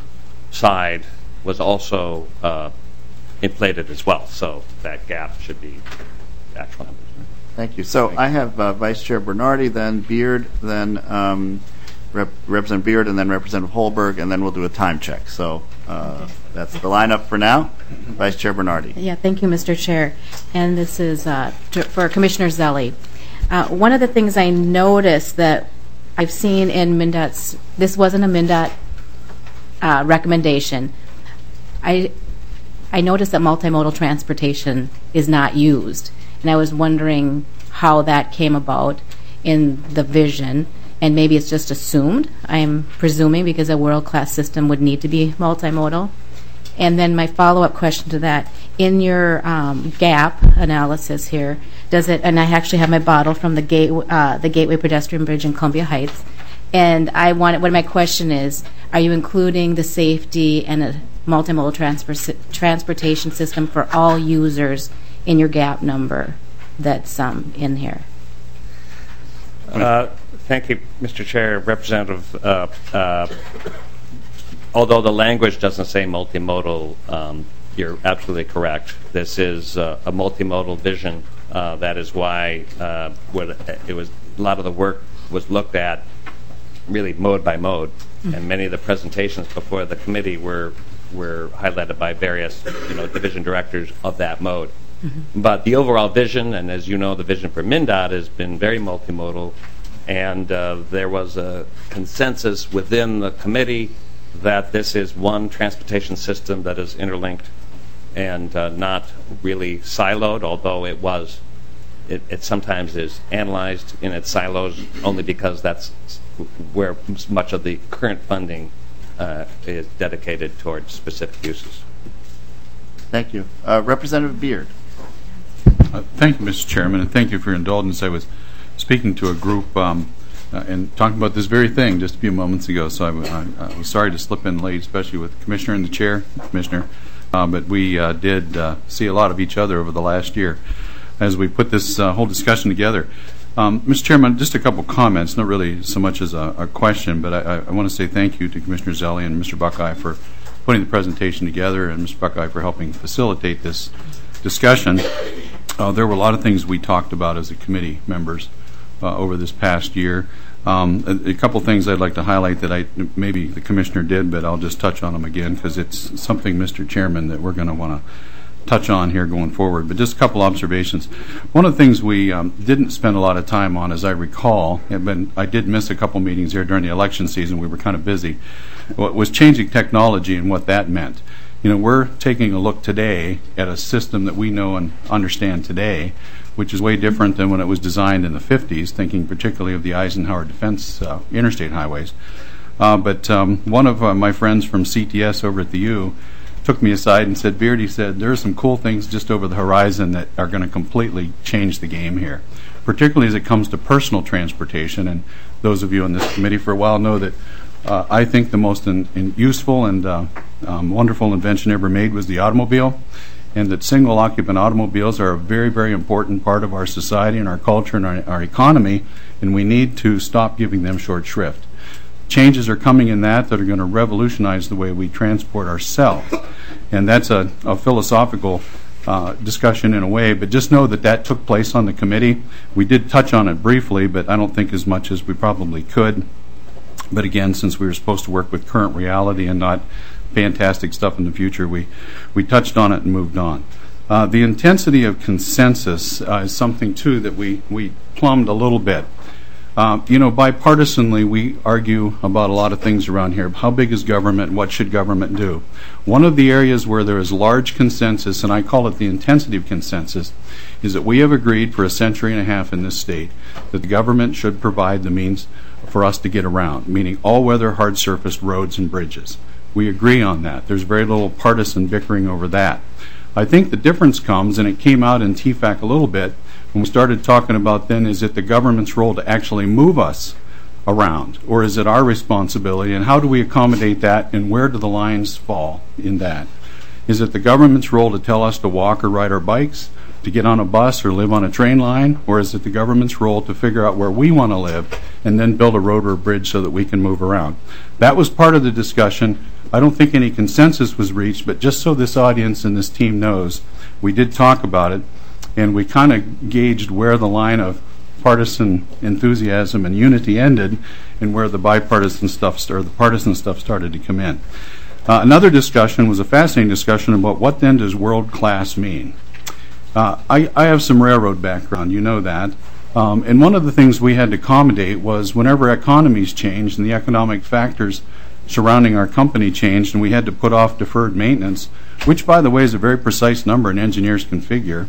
[SPEAKER 2] side was also uh, inflated as well. So that gap should be actual numbers.
[SPEAKER 1] Thank you. So I have uh, Vice Chair Bernardi, then Beard, then um, Rep Representative Beard, and then Representative Holberg, and then we'll do a time check. So uh, okay. That's the lineup for now. Vice Chair Bernardi.
[SPEAKER 7] Yeah, thank you, Mister Chair. And this is uh, for Commissioner Zelli. Uh, one of the things I noticed that I've seen in MnDOT's, this wasn't a MnDOT uh, recommendation. I I noticed that multimodal transportation is not used, and I was wondering how that came about in the vision. And maybe it's just assumed, I'm presuming, because a world-class system would need to be multimodal. And then my follow-up question to that, in your um, gap analysis here, does it, and I actually have my bottle from the, gate, uh, the Gateway Pedestrian Bridge in Columbia Heights, and I want, what my question is, are you including the safety and a multimodal transfer, transportation system for all users in your gap number that's um, in here?
[SPEAKER 2] Uh, thank you, Mister Chair. Representative, uh, uh, although the language doesn't say multimodal, um, you're absolutely correct. This is uh, a multimodal vision. Uh, that is why uh, what it was. A lot of the work was looked at really mode by mode, mm-hmm. and many of the presentations before the committee were were highlighted by various, you know, division directors of that mode. Mm-hmm. But the overall vision, and as you know, the vision for MnDOT has been very multimodal, and uh, there was a consensus within the committee that this is one transportation system that is interlinked and uh, not really siloed, although it was. It, it sometimes is analyzed in its silos only because that's where much of the current funding uh, is dedicated towards specific uses.
[SPEAKER 1] Thank you. Uh, Representative Beard.
[SPEAKER 8] Uh, thank you, Mister Chairman, and thank you for your indulgence. I was speaking to a group um, uh, and talking about this very thing just a few moments ago, so I, I, I was sorry to slip in late, especially with the Commissioner and the Chair, Commissioner, uh, but we uh, did uh, see a lot of each other over the last year as we put this uh, whole discussion together. Um, Mister Chairman, just a couple comments, not really so much as a, a question, but I, I want to say thank you to Commissioner Zelle and Mister Buckeye for putting the presentation together, and Mister Buckeye for helping facilitate this discussion. Uh, there were a lot of things we talked about as a committee members uh, over this past year. Um, a, a couple things I'd like to highlight that I maybe the Commissioner did, but I'll just touch on them again because it's something, Mister Chairman, that we're going to want to touch on here going forward. But just a couple observations. One of the things we um, didn't spend a lot of time on, as I recall, and been, I did miss a couple meetings here during the election season. We were kind of busy. Was changing technology and what that meant. You know, we're taking a look today at a system that we know and understand today, which is way different than when it was designed in the fifties, thinking particularly of the Eisenhower Defense uh, interstate highways. Uh, but um, one of uh, my friends from C T S over at the U took me aside and said, Beard, he said, there are some cool things just over the horizon that are going to completely change the game here, particularly as it comes to personal transportation. And those of you on this committee for a while know that uh, I think the most in, in useful and uh, um, wonderful invention ever made was the automobile, and that single occupant automobiles are a very, very important part of our society and our culture and our, our economy, and we need to stop giving them short shrift. Changes are coming in that that are going to revolutionize the way we transport ourselves. And that's a, a philosophical uh, discussion in a way, but just know that that took place on the committee. We did touch on it briefly, but I don't think as much as we probably could. But again, since we were supposed to work with current reality and not fantastic stuff in the future, we, we touched on it and moved on. Uh, the intensity of consensus uh, is something, too, that we, we plumbed a little bit. Uh, you know, bipartisanly, we argue about a lot of things around here. How big is government? What should government do? One of the areas where there is large consensus, and I call it the intensity of consensus, is that we have agreed for a century and a half in this state that the government should provide the means for us to get around, meaning all-weather, hard-surfaced roads and bridges. We agree on that. There's very little partisan bickering over that. I think the difference comes, and it came out in T FAC a little bit, when we started talking about then, is it the government's role to actually move us around, or is it our responsibility, and how do we accommodate that, and where do the lines fall in that? Is it the government's role to tell us to walk or ride our bikes, to get on a bus or live on a train line, or is it the government's role to figure out where we want to live and then build a road or a bridge so that we can move around? That was part of the discussion. I don't think any consensus was reached, but just so this audience and this team knows, we did talk about it, and we kind of gauged where the line of partisan enthusiasm and unity ended and where the bipartisan stuff, or the partisan stuff started to come in. Uh, another discussion was a fascinating discussion about what then does world class mean. Uh, I, I have some railroad background, you know that. Um, and one of the things we had to accommodate was whenever economies changed and the economic factors surrounding our company changed and we had to put off deferred maintenance, which, by the way, is a very precise number and engineers can figure,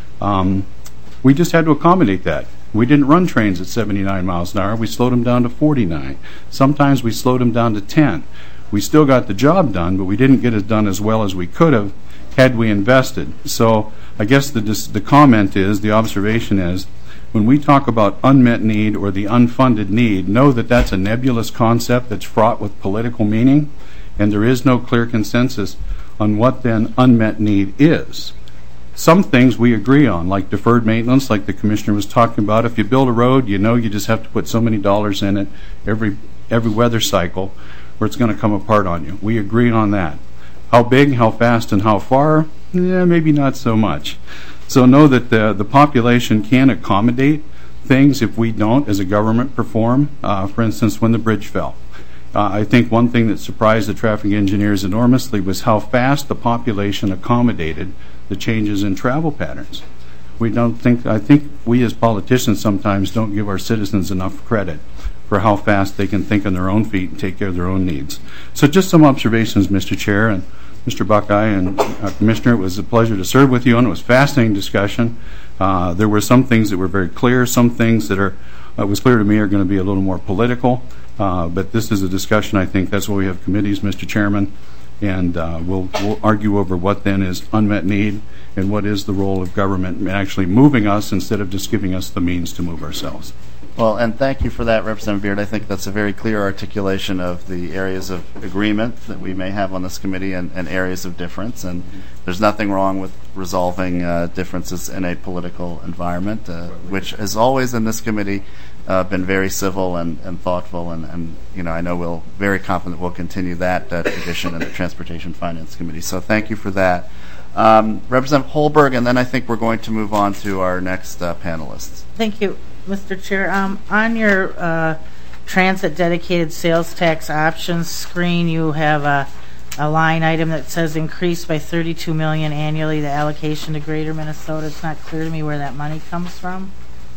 [SPEAKER 8] um, we just had to accommodate that. We didn't run trains at seventy-nine miles an hour. We slowed them down to forty-nine. Sometimes we slowed them down to ten. We still got the job done, but we didn't get it done as well as we could have had we invested. So I guess the, the comment is, the observation is, when we talk about unmet need or the unfunded need, know that that's a nebulous concept that's fraught with political meaning, and there is no clear consensus on what then unmet need is. Some things we agree on, like deferred maintenance, like the Commissioner was talking about. If you build a road, you know you just have to put so many dollars in it every every weather cycle, or it's going to come apart on you. We agree on that. How big, how fast, and how far? Yeah, maybe not so much. So know that the, the population can accommodate things if we don't, as a government, perform. Uh, for instance, when the bridge fell. Uh, I think one thing that surprised the traffic engineers enormously was how fast the population accommodated the changes in travel patterns. We don't think, I think we as politicians sometimes don't give our citizens enough credit for how fast they can think on their own feet and take care of their own needs. So just some observations, Mister Chair, and Mister Buckeye and uh, Commissioner, it was a pleasure to serve with you, and it was a fascinating discussion. Uh, there were some things that were very clear, some things that are, uh, was clear to me are going to be a little more political, uh, but this is a discussion, I think, that's why we have committees, Mister Chairman, and uh, we'll, we'll argue over what then is unmet need and what is the role of government in actually moving us instead of just giving us the means to move ourselves.
[SPEAKER 1] Well, and thank you for that, Representative Beard. I think that's a very clear articulation of the areas of agreement that we may have on this committee and, and areas of difference. And there's nothing wrong with resolving uh, differences in a political environment, uh, which has always in this committee uh, been very civil and, and thoughtful. And, and, you know, I know we'll very confident we'll continue that uh, tradition in the Transportation Finance Committee. So thank you for that. Um, Representative Holberg, and then I think we're going to move on to our next uh, panelists.
[SPEAKER 9] Thank you, Mister Chair. Um, on your uh, transit dedicated sales tax options screen, you have a, a line item that says increase by thirty-two million dollars annually the allocation to Greater Minnesota. It's not clear to me where that money comes from.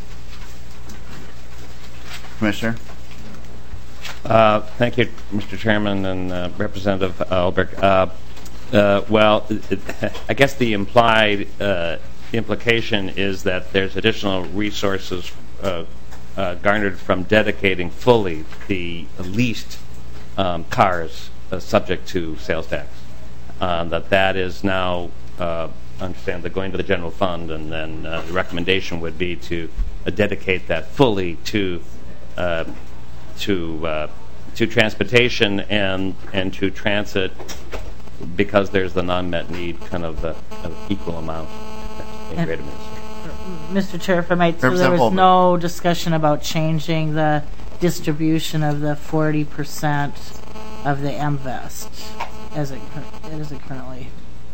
[SPEAKER 1] Commissioner?
[SPEAKER 2] Uh, thank you, Mister Chairman and uh, Representative Holberg. Uh, uh, well, it, I guess the implied uh, implication is that there's additional resources uh, uh, garnered from dedicating fully the leased um, cars uh, subject to sales tax. Uh, that that is now, uh, understand, that going to the general fund, and then uh, the recommendation would be to uh, dedicate that fully to uh, to uh, to transportation and and to transit, because there's the non-met need kind of uh, of equal amount in Greater Minnesota.
[SPEAKER 9] Mister Chair, if I might, so there was no discussion about changing the distribution of the forty percent of the M VEST as it as it currently.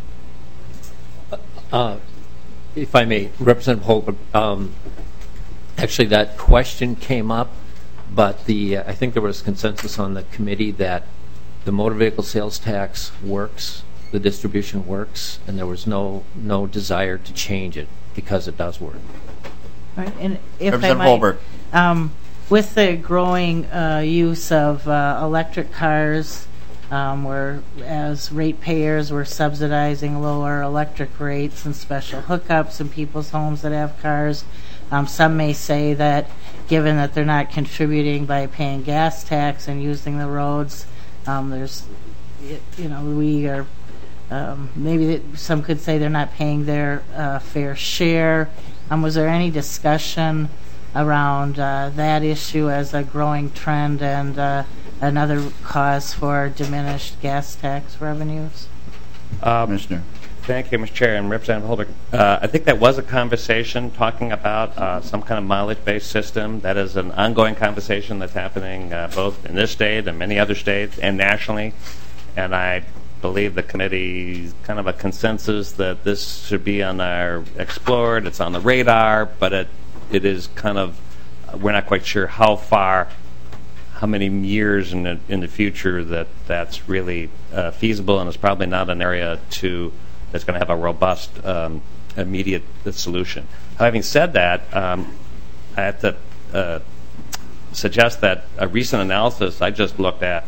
[SPEAKER 6] Uh, if I may, Representative Holberg, um, actually that question came up, but the uh, I think there was consensus on the committee that the motor vehicle sales tax works, the distribution works, and there was no no desire to change it because it does work.
[SPEAKER 9] Right, and if
[SPEAKER 1] Representative
[SPEAKER 9] I might,
[SPEAKER 1] Holberg.
[SPEAKER 9] Um, with the growing uh, use of uh, electric cars, um, where as ratepayers we're subsidizing lower electric rates and special hookups in people's homes that have cars. Um, some may say that given that they're not contributing by paying gas tax and using the roads, um, there's, you know, we are, um, maybe some could say they're not paying their uh, fair share. Um, was there any discussion around uh, that issue as a growing trend and uh, another cause for diminished gas tax revenues?
[SPEAKER 2] Um,
[SPEAKER 1] Commissioner.
[SPEAKER 2] Thank you, Mister Chair and Representative Holberg. Uh, I think that was a conversation talking about uh, some kind of mileage-based system. That is an ongoing conversation that's happening uh, both in this state and many other states and nationally. And I believe the committee's kind of a consensus that this should be on our explored. It's on the radar, but it it is kind of, we're not quite sure how far, how many years in the, in the future that that's really uh, feasible, and it's probably not an area to that's going to have a robust um, immediate solution. Having said that, um, I have to uh, suggest that a recent analysis I just looked at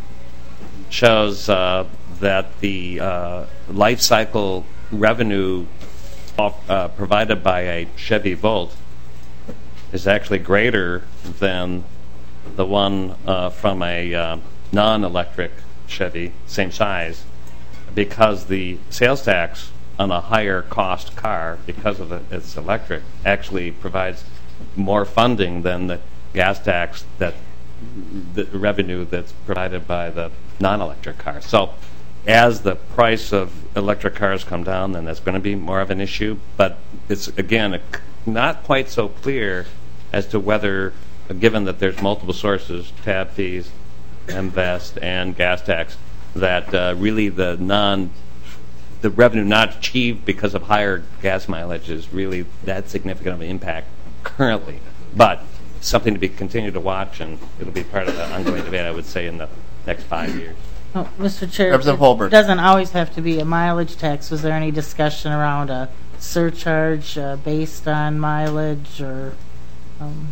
[SPEAKER 2] shows uh, that the uh, life cycle revenue off, uh, provided by a Chevy Volt is actually greater than the one uh, from a uh, non-electric Chevy, same size, because the sales tax on a higher cost car, because of its electric, actually provides more funding than the gas tax, that the revenue that's provided by the non-electric car. So as the price of electric cars come down, then that's going to be more of an issue. But it's, again, not quite so clear as to whether, given that there's multiple sources, tab fees, M VEST, and gas tax, that uh, really the non the revenue not achieved because of higher gas mileage is really that significant of an impact currently. But something to be continued to watch, and it'll be part of the ongoing debate, I would say, in the next five years.
[SPEAKER 9] Oh, Mister Chair,
[SPEAKER 1] Representative
[SPEAKER 9] it
[SPEAKER 1] Holberg.
[SPEAKER 9] doesn't always have to be a mileage tax. Was there any discussion around a surcharge uh, based on mileage, or? Um,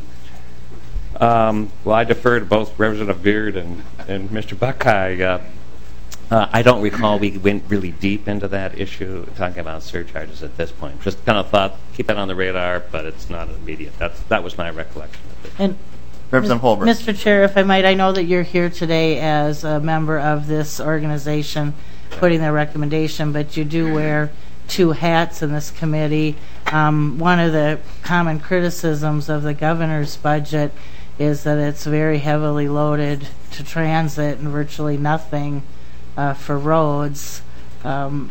[SPEAKER 2] Um, well, I defer to both Representative Beard and, and Mister Buckeye. Uh, uh, I don't recall we went really deep into that issue, talking about surcharges at this point. Just kind of thought, keep that on the radar, but it's not immediate. That's, that was my recollection of it.
[SPEAKER 9] and
[SPEAKER 1] Representative Holberg.
[SPEAKER 9] Mister Chair, if I might, I know that you're here today as a member of this organization. putting their recommendation, but you do wear two hats in this committee. Um, one of the common criticisms of the governor's budget is that it's very heavily loaded to transit and virtually nothing uh, for roads. Um,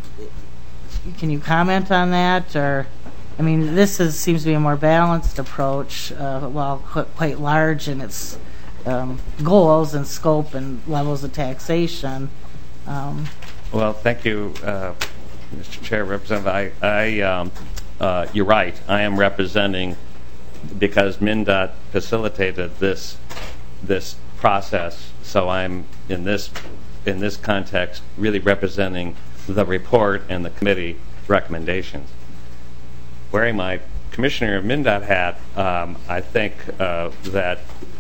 [SPEAKER 9] can you comment on that? Or, I mean, this is, seems to be a more balanced approach, uh, while qu- quite large in its um, goals and scope and levels of taxation. Um,
[SPEAKER 2] Well, thank you, uh, Mister Chair, Representative. I, I um, uh, you're right. I am representing, because MnDOT facilitated this this process. So I'm in this in this context really representing the report and the committee recommendations. Wearing my Commissioner of MnDOT hat, um, I think uh, that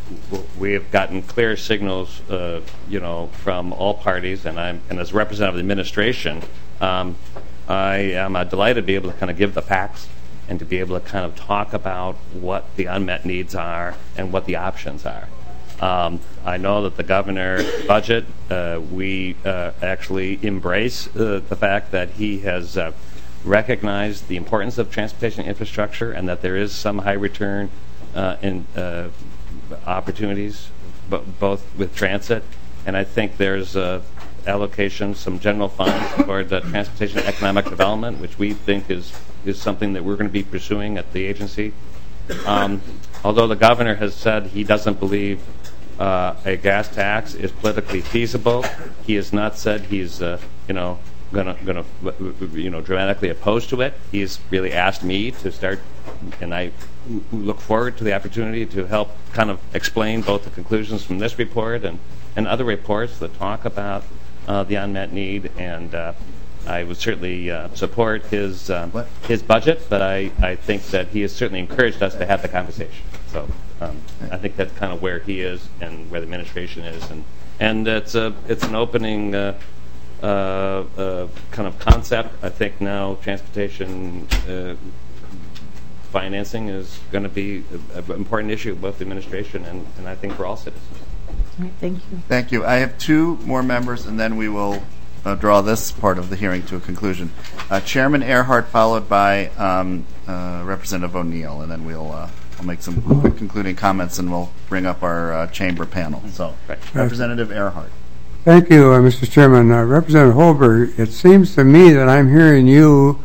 [SPEAKER 2] we have gotten clear signals, uh, you know, from all parties, and I'm and as a representative of the administration, um, I am uh, delighted to be able to kind of give the facts and to be able to kind of talk about what the unmet needs are and what the options are. Um, I know that the governor's budget, uh, we uh, actually embrace uh, the fact that he has uh, recognized the importance of transportation infrastructure and that there is some high return uh, in uh, opportunities, b- both with transit, and I think there's uh, allocation, some general funds for the transportation economic development, which we think is is something that we're going to be pursuing at the agency. Um, although the governor has said he doesn't believe uh, a gas tax is politically feasible, he has not said he's uh, you know going to going to you know dramatically opposed to it. He's really asked me to start, and I look forward to the opportunity to help kind of explain both the conclusions from this report and, and other reports that talk about uh, the unmet need. And uh, I would certainly uh, support his um, his budget, but I, I think that he has certainly encouraged us to have the conversation. So um, I think that's kind of where he is and where the administration is, and and it's a it's an opening uh, uh, uh, kind of concept. I think now transportation Uh, financing is going to be an important issue, both the administration and, and I think for all citizens.
[SPEAKER 9] All right, thank you.
[SPEAKER 1] Thank you. I have two more members, and then we will uh, draw this part of the hearing to a conclusion. Uh, Chairman Earhart, followed by um, uh, Representative O'Neill, and then we'll uh, I'll make some quick concluding comments, and we'll bring up our uh, chamber panel. So, right. Representative Earhart.
[SPEAKER 10] Thank you, uh, Mister Chairman. Uh, Representative Holberg, it seems to me that I'm hearing you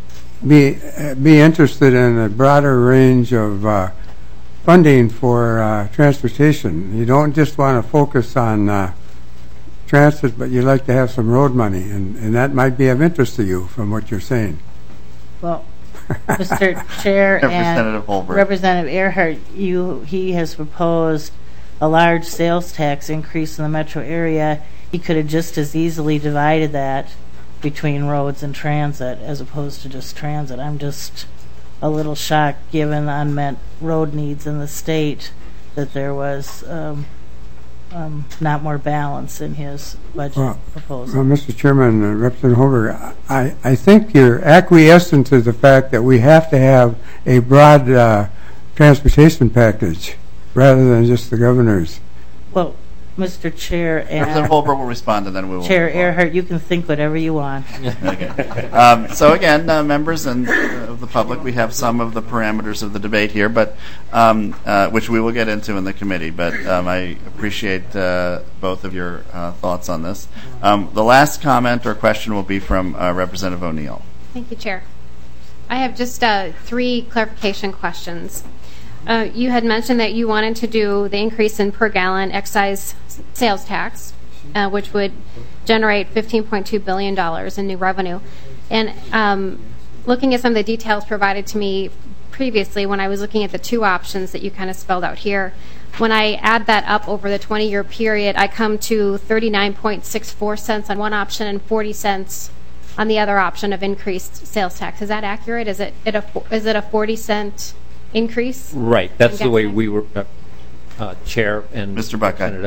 [SPEAKER 10] be uh, be interested in a broader range of uh, funding for uh, transportation. You don't just want to focus on uh, transit, but you'd like to have some road money, and, and that might be of interest to you from what you're saying.
[SPEAKER 9] Well, Mister Chair
[SPEAKER 1] Representative
[SPEAKER 9] and
[SPEAKER 1] Holberg.
[SPEAKER 9] Representative Earhart, you he has proposed a large sales tax increase in the metro area. He could have just as easily divided that between roads and transit as opposed to just transit. I'm just a little shocked, given the unmet road needs in the state, that there was um, um, not more balance in his budget
[SPEAKER 10] well,
[SPEAKER 9] proposal.
[SPEAKER 10] Well, Mister Chairman, uh, Representative Holberg, I, I think you're acquiescent to the fact that we have to have a broad uh, transportation package rather than just the governor's.
[SPEAKER 9] Well, Mister Chair and
[SPEAKER 1] Representative Holberg will respond, and then we will.
[SPEAKER 9] Chair Earhart, you can think whatever you want.
[SPEAKER 1] Okay. Um, so again, uh, members and uh, of the public, we have some of the parameters of the debate here, but um, uh, which we will get into in the committee. But um, I appreciate uh, both of your uh, thoughts on this. Um, the last comment or question will be from uh, Representative O'Neill.
[SPEAKER 11] Thank you, Chair. I have just uh, three clarification questions. Uh, you had mentioned that you wanted to do the increase in per gallon excise sales tax, uh, which would generate fifteen point two billion dollars in new revenue. And um, looking at some of the details provided to me previously when I was looking at the two options that you kind of spelled out here, when I add that up over the twenty-year period, I come to thirty-nine point six four cents on one option and forty cents on the other option of increased sales tax. Is that accurate? Is it, it a, is it a forty cent increase?
[SPEAKER 6] Right. That's the way we were, uh, uh, Chair and
[SPEAKER 1] Mister Buckeye.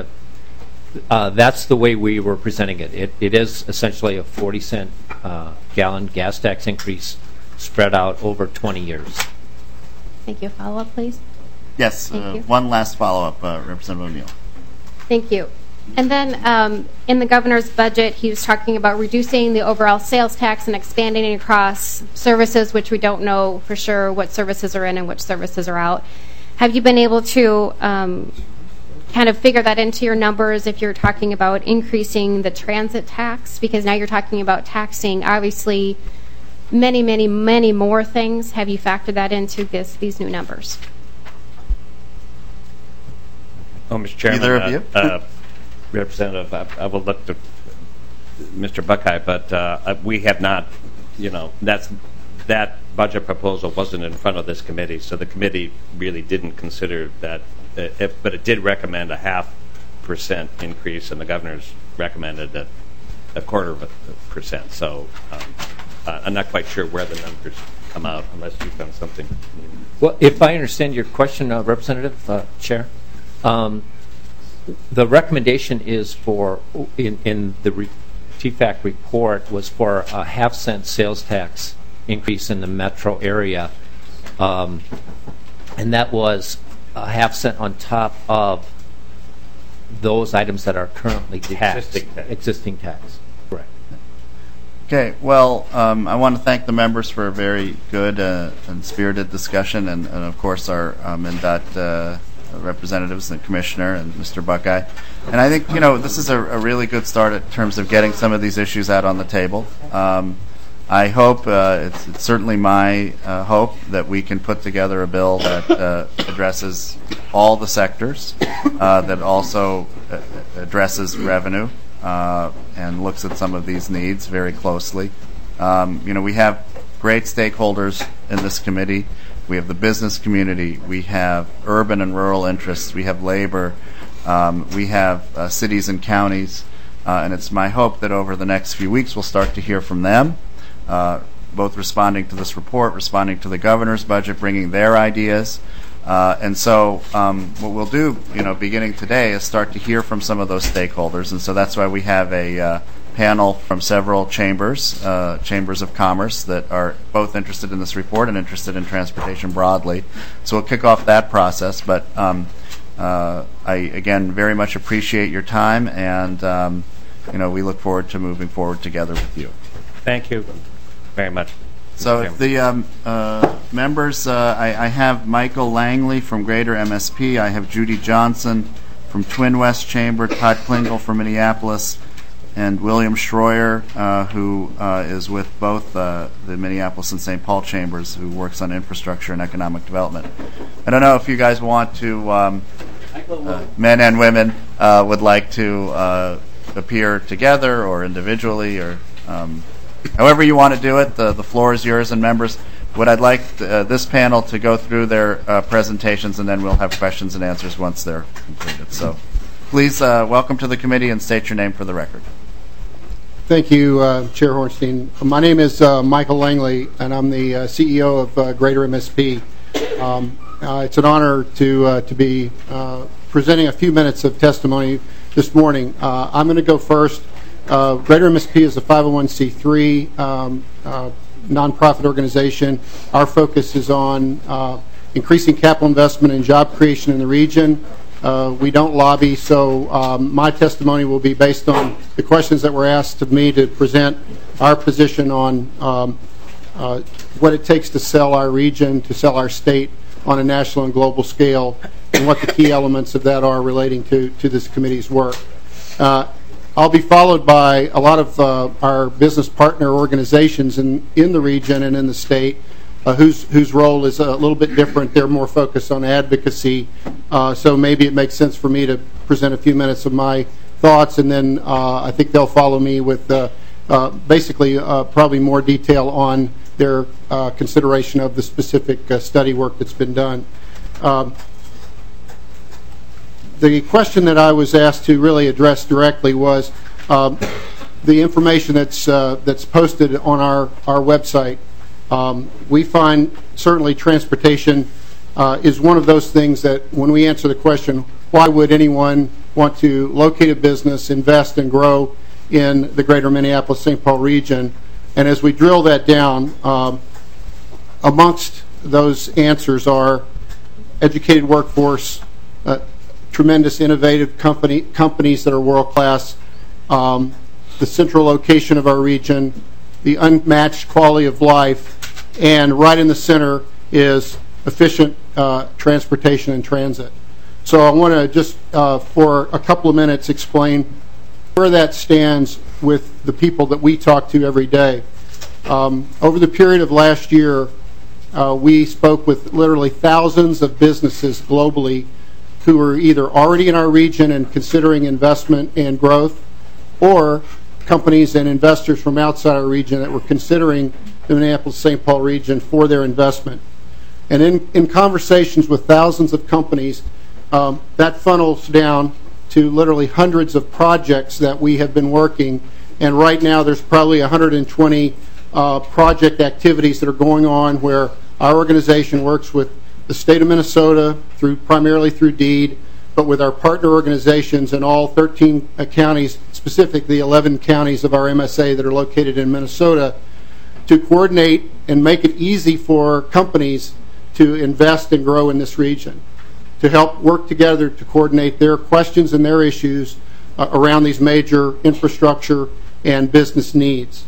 [SPEAKER 6] Uh, that's the way we were presenting it. It, it is essentially a forty cent uh, gallon gas tax increase spread out over twenty years.
[SPEAKER 11] Thank you. Follow up, please.
[SPEAKER 1] Yes.
[SPEAKER 11] Thank
[SPEAKER 1] Uh,
[SPEAKER 11] you.
[SPEAKER 1] one last follow up, uh, Representative O'Neill.
[SPEAKER 11] Thank you. And then um, in the governor's budget, he was talking about reducing the overall sales tax and expanding it across services, which we don't know for sure what services are in and which services are out. Have you been able to um, kind of figure that into your numbers if you're talking about increasing the transit tax? Because now you're talking about taxing, obviously, many, many, many more things. Have you factored that into this, these new numbers?
[SPEAKER 2] Oh, Mister Chairman.
[SPEAKER 1] Either of you?
[SPEAKER 2] Uh, uh, Representative, I, I will look to Mister Buckeye, but uh, we have not, you know, that's that budget proposal wasn't in front of this committee, so the committee really didn't consider that. Uh, if, but it did recommend a half percent increase, and the governor's recommended a, a quarter of a percent. So um, uh, I'm not quite sure where the numbers come out, unless you've done something.
[SPEAKER 6] Well, if I understand your question, uh, Representative uh, Chair. Um, The recommendation is for, in, in the re, T FAC report, was for a half cent sales tax increase in the metro area. Um, and that was a half cent on top of those items that are currently taxed.
[SPEAKER 2] Existing tax.
[SPEAKER 6] Existing tax. Correct.
[SPEAKER 1] Okay, well, um, I want to thank the members for a very good uh, and spirited discussion, and, and of course our um, MnDOT uh, representatives and commissioner and Mister Buckeye. And I think, you know, this is a, a really good start in terms of getting some of these issues out on the table. Um, I hope, uh, it's, it's certainly my uh, hope that we can put together a bill that uh, addresses all the sectors, uh, that also uh, addresses revenue uh, and looks at some of these needs very closely. Um, you know, we have great stakeholders in this committee. We have the business community, we have urban and rural interests, we have labor, um, we have uh, cities and counties, uh, and it's my hope that over the next few weeks we'll start to hear from them, uh, both responding to this report, responding to the governor's budget, bringing their ideas. Uh, and so um, what we'll do, you know, beginning today is start to hear from some of those stakeholders, and so that's why we have a uh, panel from several chambers, uh, chambers of commerce that are both interested in this report and interested in transportation broadly. So we'll kick off that process. But um, uh, I, again, very much appreciate your time, and um, you know, we look forward to moving forward together with you.
[SPEAKER 2] Thank you very much.
[SPEAKER 1] So if the um, uh, members, uh, I, I have Michael Langley from Greater M S P. I have Judy Johnson from Twin West Chamber, Todd Klingel from Minneapolis, and William Schroyer, uh, who uh, is with both uh, the Minneapolis and Saint Paul chambers, who works on infrastructure and economic development. I don't know if you guys want to, um, uh, men and women, uh, would like to uh, appear together or individually, or um, however you want to do it. The, the floor is yours, and members. What I'd like uh, this panel to go through their uh, presentations, and then we'll have questions and answers once they're completed. So please uh, welcome to the committee and state your name for the record.
[SPEAKER 12] Thank you, uh, Chair Hornstein. My name is uh, Michael Langley, and I'm the uh, C E O of uh, Greater M S P. Um, uh, it's an honor to uh, to be uh, presenting a few minutes of testimony this morning. Uh, I'm going to go first. Uh, Greater M S P is a five oh one c three um, uh, nonprofit organization. Our focus is on uh, increasing capital investment and job creation in the region. Uh, we don't lobby, so um, my testimony will be based on the questions that were asked of me to present our position on um, uh, what it takes to sell our region, to sell our state on a national and global scale, and what the key elements of that are relating to, to this committee's work. Uh, I'll be followed by a lot of uh, our business partner organizations in, in the region and in the state, Uh, whose whose role is a little bit different. They're more focused on advocacy, uh, so maybe it makes sense for me to present a few minutes of my thoughts, and then uh, I think they'll follow me with uh, uh, basically uh, probably more detail on their uh, consideration of the specific uh, study work that's been done. Um, the question that I was asked to really address directly was um, the information that's uh, that's posted on our our website. Um, we find certainly transportation uh, is one of those things that when we answer the question, why would anyone want to locate a business, invest, and grow in the greater Minneapolis-Saint Paul region? And as we drill that down, um, amongst those answers are educated workforce, uh, tremendous innovative company, companies that are world-class, um, the central location of our region, the unmatched quality of life, and right in the center is efficient uh, transportation and transit. So I want to just, uh, for a couple of minutes, explain where that stands with the people that we talk to every day. Um, over the period of last year, uh, we spoke with literally thousands of businesses globally who were either already in our region and considering investment and growth, or companies and investors from outside our region that were considering the Minneapolis-Saint Paul region for their investment. And in, in conversations with thousands of companies, um, that funnels down to literally hundreds of projects that we have been working. And right now there's probably one hundred twenty uh, project activities that are going on where our organization works with the state of Minnesota, through primarily through DEED, but with our partner organizations in all thirteen uh, counties, specifically eleven counties of our M S A that are located in Minnesota, to coordinate and make it easy for companies to invest and grow in this region, to help work together to coordinate their questions and their issues uh, around these major infrastructure and business needs.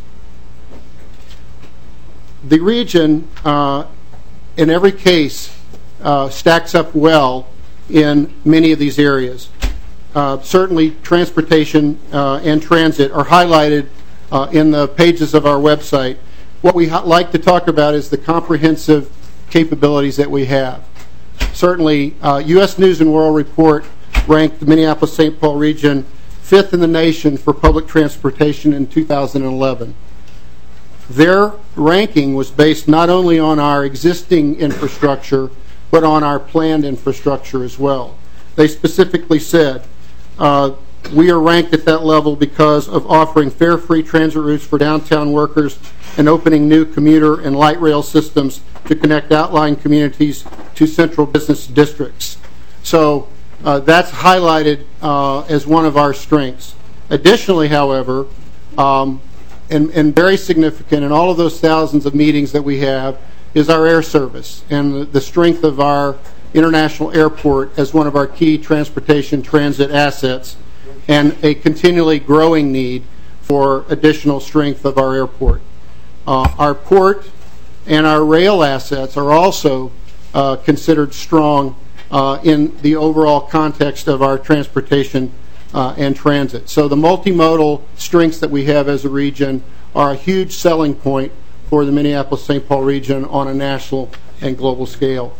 [SPEAKER 12] The region, uh, in every case, uh, stacks up well in many of these areas. Uh, certainly, transportation uh, and transit are highlighted uh, in the pages of our website. What we like to talk about is the comprehensive capabilities that we have. Certainly, uh, U S News and World Report ranked the Minneapolis-Saint Paul region fifth in the nation for public transportation in two thousand eleven. Their ranking was based not only on our existing infrastructure, but on our planned infrastructure as well. They specifically said, uh, we are ranked at that level because of offering fare-free transit routes for downtown workers and opening new commuter and light rail systems to connect outlying communities to central business districts. So uh, that's highlighted uh, as one of our strengths. Additionally, however, um, and, and very significant in all of those thousands of meetings that we have, is our air service and the, the strength of our international airport as one of our key transportation transit assets, and a continually growing need for additional strength of our airport. Uh, our port and our rail assets are also uh, considered strong uh, in the overall context of our transportation uh, and transit. So the multimodal strengths that we have as a region are a huge selling point for the Minneapolis-Saint Paul region on a national and global scale.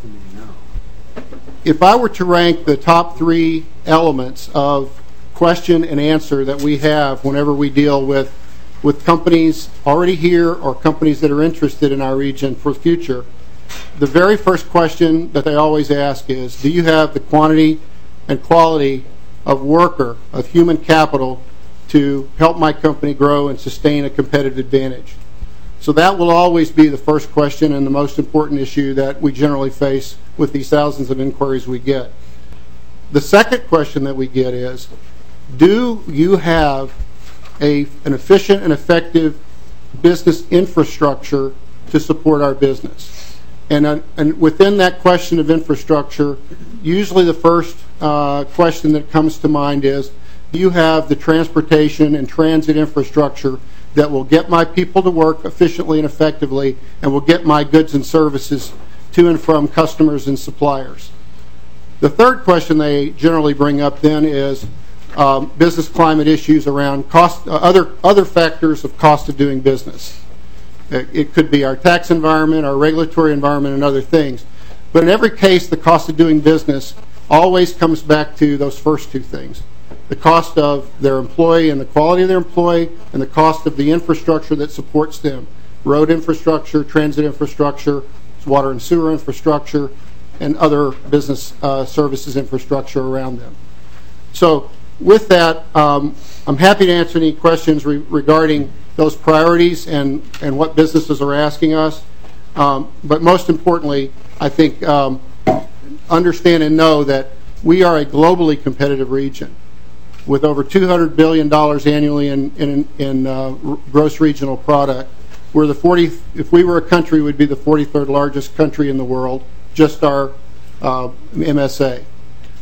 [SPEAKER 12] If I were to rank the top three elements of question and answer that we have whenever we deal with with companies already here or companies that are interested in our region for the future, the very first question that they always ask is, do you have the quantity and quality of worker, of human capital, to help my company grow and sustain a competitive advantage? So that will always be the first question and the most important issue that we generally face with these thousands of inquiries we get. The second question that we get is, do you have a, an efficient and effective business infrastructure to support our business? And, uh, and within that question of infrastructure, usually the first uh, question that comes to mind is, do you have the transportation and transit infrastructure that will get my people to work efficiently and effectively and will get my goods and services to and from customers and suppliers? The third question they generally bring up then is um, business climate issues around cost, uh, other, other factors of cost of doing business. It, it could be our tax environment, our regulatory environment, and other things. But in every case, the cost of doing business always comes back to those first two things: the cost of their employee and the quality of their employee, and the cost of the infrastructure that supports them: road infrastructure, transit infrastructure, water and sewer infrastructure, and other business uh, services infrastructure around them. So with that, um, I'm happy to answer any questions re regarding those priorities and, and what businesses are asking us. Um, but most importantly, I think um, understand and know that we are a globally competitive region with over two hundred billion dollars annually in, in, in uh, gross regional product. We're the fortieth, if we were a country, we'd be the forty-third largest country in the world, just our uh, M S A.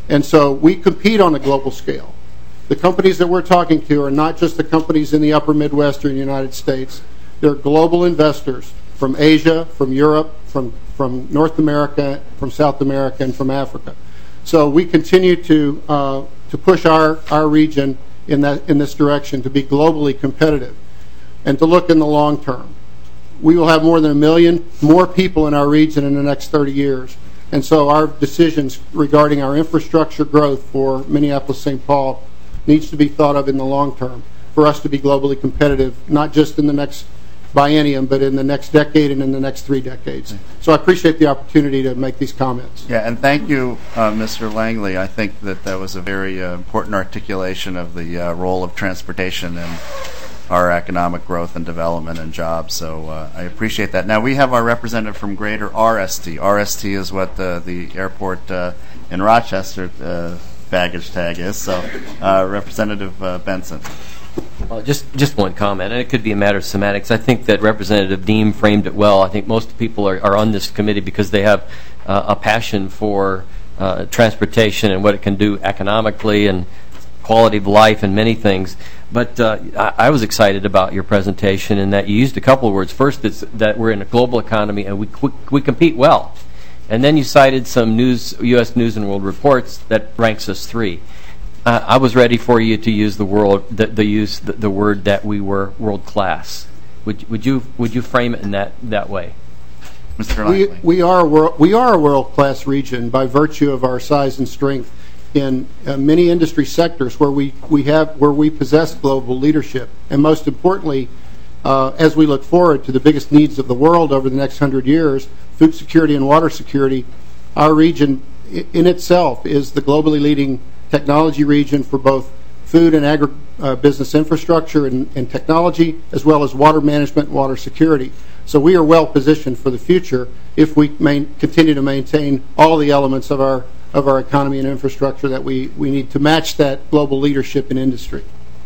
[SPEAKER 12] And so we compete on a global scale. The companies that we're talking to are not just the companies in the upper Midwestern United States. They're global investors from Asia, from Europe, from, from North America, from South America, and from Africa. So we continue to, uh, to push our, our region in, that, in this direction to be globally competitive and to look in the long term. We will have more than a million more people in our region in the next thirty years. And so our decisions regarding our infrastructure growth for Minneapolis Saint Paul needs to be thought of in the long term for us to be globally competitive, not just in the next biennium, but in the next decade and in the next three decades. So I appreciate the opportunity to make these comments.
[SPEAKER 1] Yeah, and thank you, uh, Mister Langley. I think that that was a very uh, important articulation of the uh, role of transportation in our economic growth and development and jobs. So uh, I appreciate that. Now we have our representative from Greater R S T. R S T is what uh, the airport uh, in Rochester uh, baggage tag is. So uh, Representative uh, Benson.
[SPEAKER 4] Well, just just one comment, and it could be a matter of semantics. I think that Representative Deem framed it well. I think most people are, are on this committee because they have uh, a passion for uh, transportation and what it can do economically and quality of life and many things. But uh, I, I was excited about your presentation in that you used a couple of words. First, it's that we're in a global economy and we, we, we compete well. And then you cited some news, U S News and World Reports that ranks us three. Uh, I was ready for you to use the world, the, the use the, the word that we were world class. Would would you would you frame it in that that way,
[SPEAKER 1] Mister
[SPEAKER 12] We,
[SPEAKER 1] Langley?
[SPEAKER 12] we are world, we are a world class region by virtue of our size and strength in uh, many industry sectors where we we have where we possess global leadership, and most importantly, uh, as we look forward to the biggest needs of the world over the next hundred years, food security and water security, our region in itself is the globally leading technology region for both food and agribusiness uh, infrastructure and, and technology, as well as water management and water security. So we are well positioned for the future if we main, continue to maintain all the elements of our of our economy and infrastructure that we, we need to match that global leadership in industry.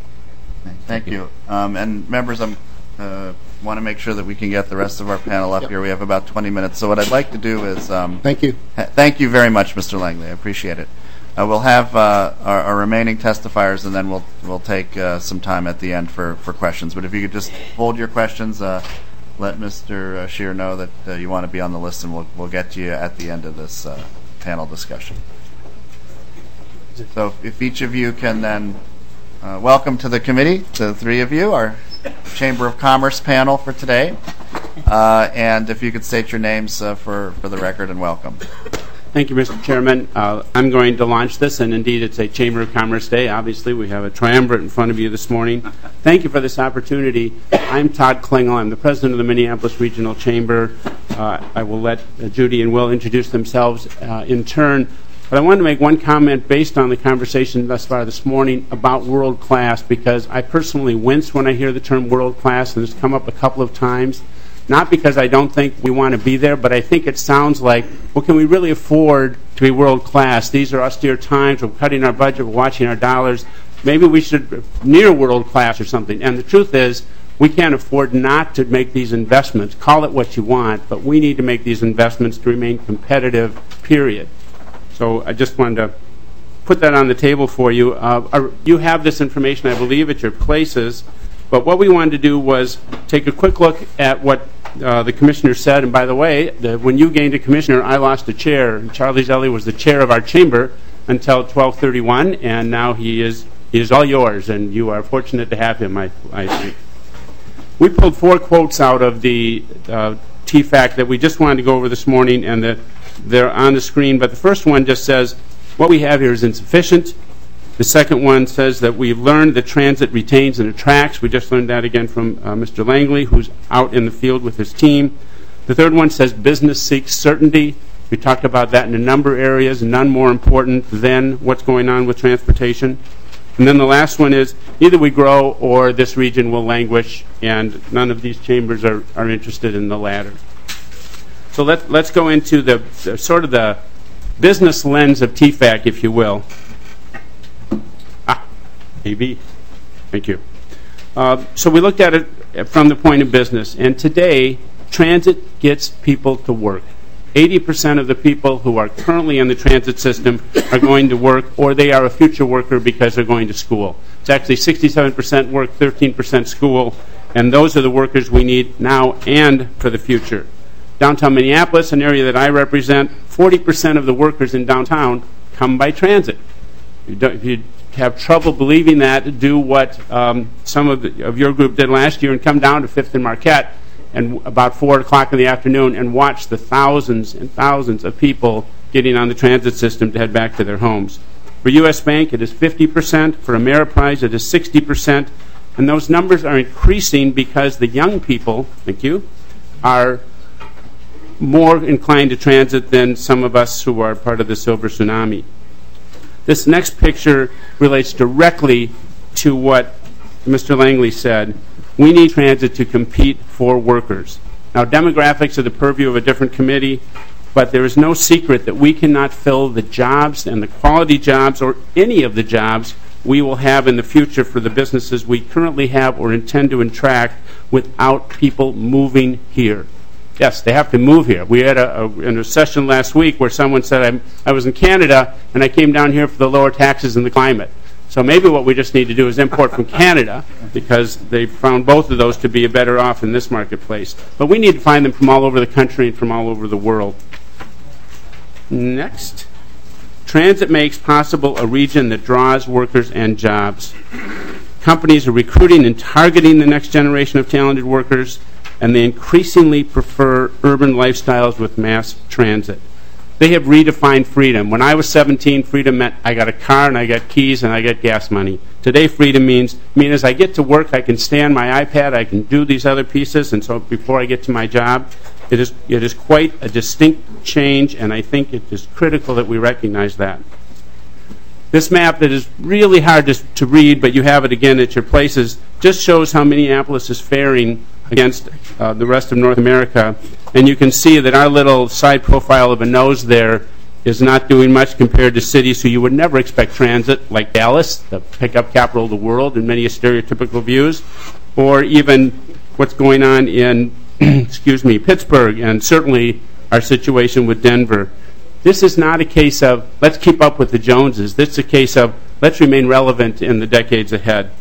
[SPEAKER 1] Thank you. Um, and members, I uh, want to make sure that we can get the rest of our panel up
[SPEAKER 12] Yep.
[SPEAKER 1] here. We have about twenty minutes. So what I'd like to do is... Um,
[SPEAKER 12] Thank you.
[SPEAKER 1] ha- thank you very much, Mister Langley. I appreciate it. Uh, we'll have uh, our, our remaining testifiers, and then we'll we'll take uh, some time at the end for, for questions. But if you could just hold your questions, uh, let Mister Scheer know that uh, you want to be on the list, and we'll we'll get to you at the end of this uh, panel discussion. So if each of you can then uh, welcome to the committee, to the three of you, our Chamber of Commerce panel for today. Uh, and if you could state your names uh, for, for the record, and welcome.
[SPEAKER 13] Thank you, Mister Chairman. Uh, I'm going to launch this, and indeed it's a Chamber of Commerce Day. Obviously, we have a triumvirate in front of you this morning. Thank you for this opportunity. I'm Todd Klingel. I'm the president of the Minneapolis Regional Chamber. Uh, I will let uh, Judy and Will introduce themselves uh, in turn. But I wanted to make one comment based on the conversation thus far this morning about world class, because I personally wince when I hear the term world class, and it's come up a couple of times. Not because I don't think we want to be there, but I think it sounds like, well, can we really afford to be world class? These are austere times. We're cutting our budget. We're watching our dollars. Maybe we should near world class or something. And the truth is, we can't afford not to make these investments. Call it what you want, but we need to make these investments to remain competitive, period. So I just wanted to put that on the table for you. Uh, you have this information, I believe, at your places. But what we wanted to do was take a quick look at what uh, the commissioner said. And by the way, the, when you gained a commissioner, I lost a chair. And Charlie Zelle was the chair of our chamber until twelve thirty-one, and now he is he is all yours, and you are fortunate to have him, I, I think. We pulled four quotes out of the uh, T FAC that we just wanted to go over this morning, and that they're on the screen. But the first one just says, what we have here is insufficient. The second one says that we've learned that transit retains and attracts. We just learned that again from uh, Mister Langley, who's out in the field with his team. The third one says business seeks certainty. We talked about that in a number of areas, none more important than what's going on with transportation. And then the last one is either we grow or this region will languish, and none of these chambers are, are interested in the latter. So let, let's go into the, the sort of the business lens of T FAC, if you will. A B. Thank you. Uh, so we looked at it from the point of business, and today transit gets people to work. eighty percent of the people who are currently in the transit system are going to work, or they are a future worker because they're going to school. It's actually sixty-seven percent work, thirteen percent school, and those are the workers we need now and for the future. Downtown Minneapolis, an area that I represent, forty percent of the workers in downtown come by transit. You don't, if you have trouble believing that, do what um, some of, the, of your group did last year and come down to Fifth and Marquette and about four o'clock in the afternoon and watch the thousands and thousands of people getting on the transit system to head back to their homes. For U S Bank, it is fifty percent. For Ameriprise, it is sixty percent. And those numbers are increasing because the young people, thank you, are more inclined to transit than some of us who are part of the silver tsunami. This next picture relates directly to what Mister Langley said. We need transit to compete for workers. Now, demographics are the purview of a different committee, but there is no secret that we cannot fill the jobs and the quality jobs or any of the jobs we will have in the future for the businesses we currently have or intend to attract without people moving here. Yes, they have to move here. We had a, a, in a session last week where someone said, I'm, I was in Canada and I came down here for the lower taxes and the climate. So maybe what we just need to do is import from Canada, because they found both of those to be better off in this marketplace. But we need to find them from all over the country and from all over the world. Next. Transit makes possible a region that draws workers and jobs. Companies are recruiting and targeting the next generation of talented workers, and they increasingly prefer urban lifestyles with mass transit. They have redefined freedom. When I was seventeen, freedom meant I got a car and I got keys and I got gas money. Today, freedom means, I mean, as I get to work, I can stay on my iPad, I can do these other pieces, and so before I get to my job, it is, it is quite a distinct change, and I think it is critical that we recognize that. This map that is really hard to, to read, but you have it again at your places, just shows how Minneapolis is faring against uh, the rest of North America. And you can see that our little side profile of a nose there is not doing much compared to cities who you would never expect transit, like Dallas, the pickup capital of the world in many stereotypical views, or even what's going on in, excuse me, Pittsburgh, and certainly our situation with Denver. This is not a case of, let's keep up with the Joneses. This is a case of, let's remain relevant in the decades ahead.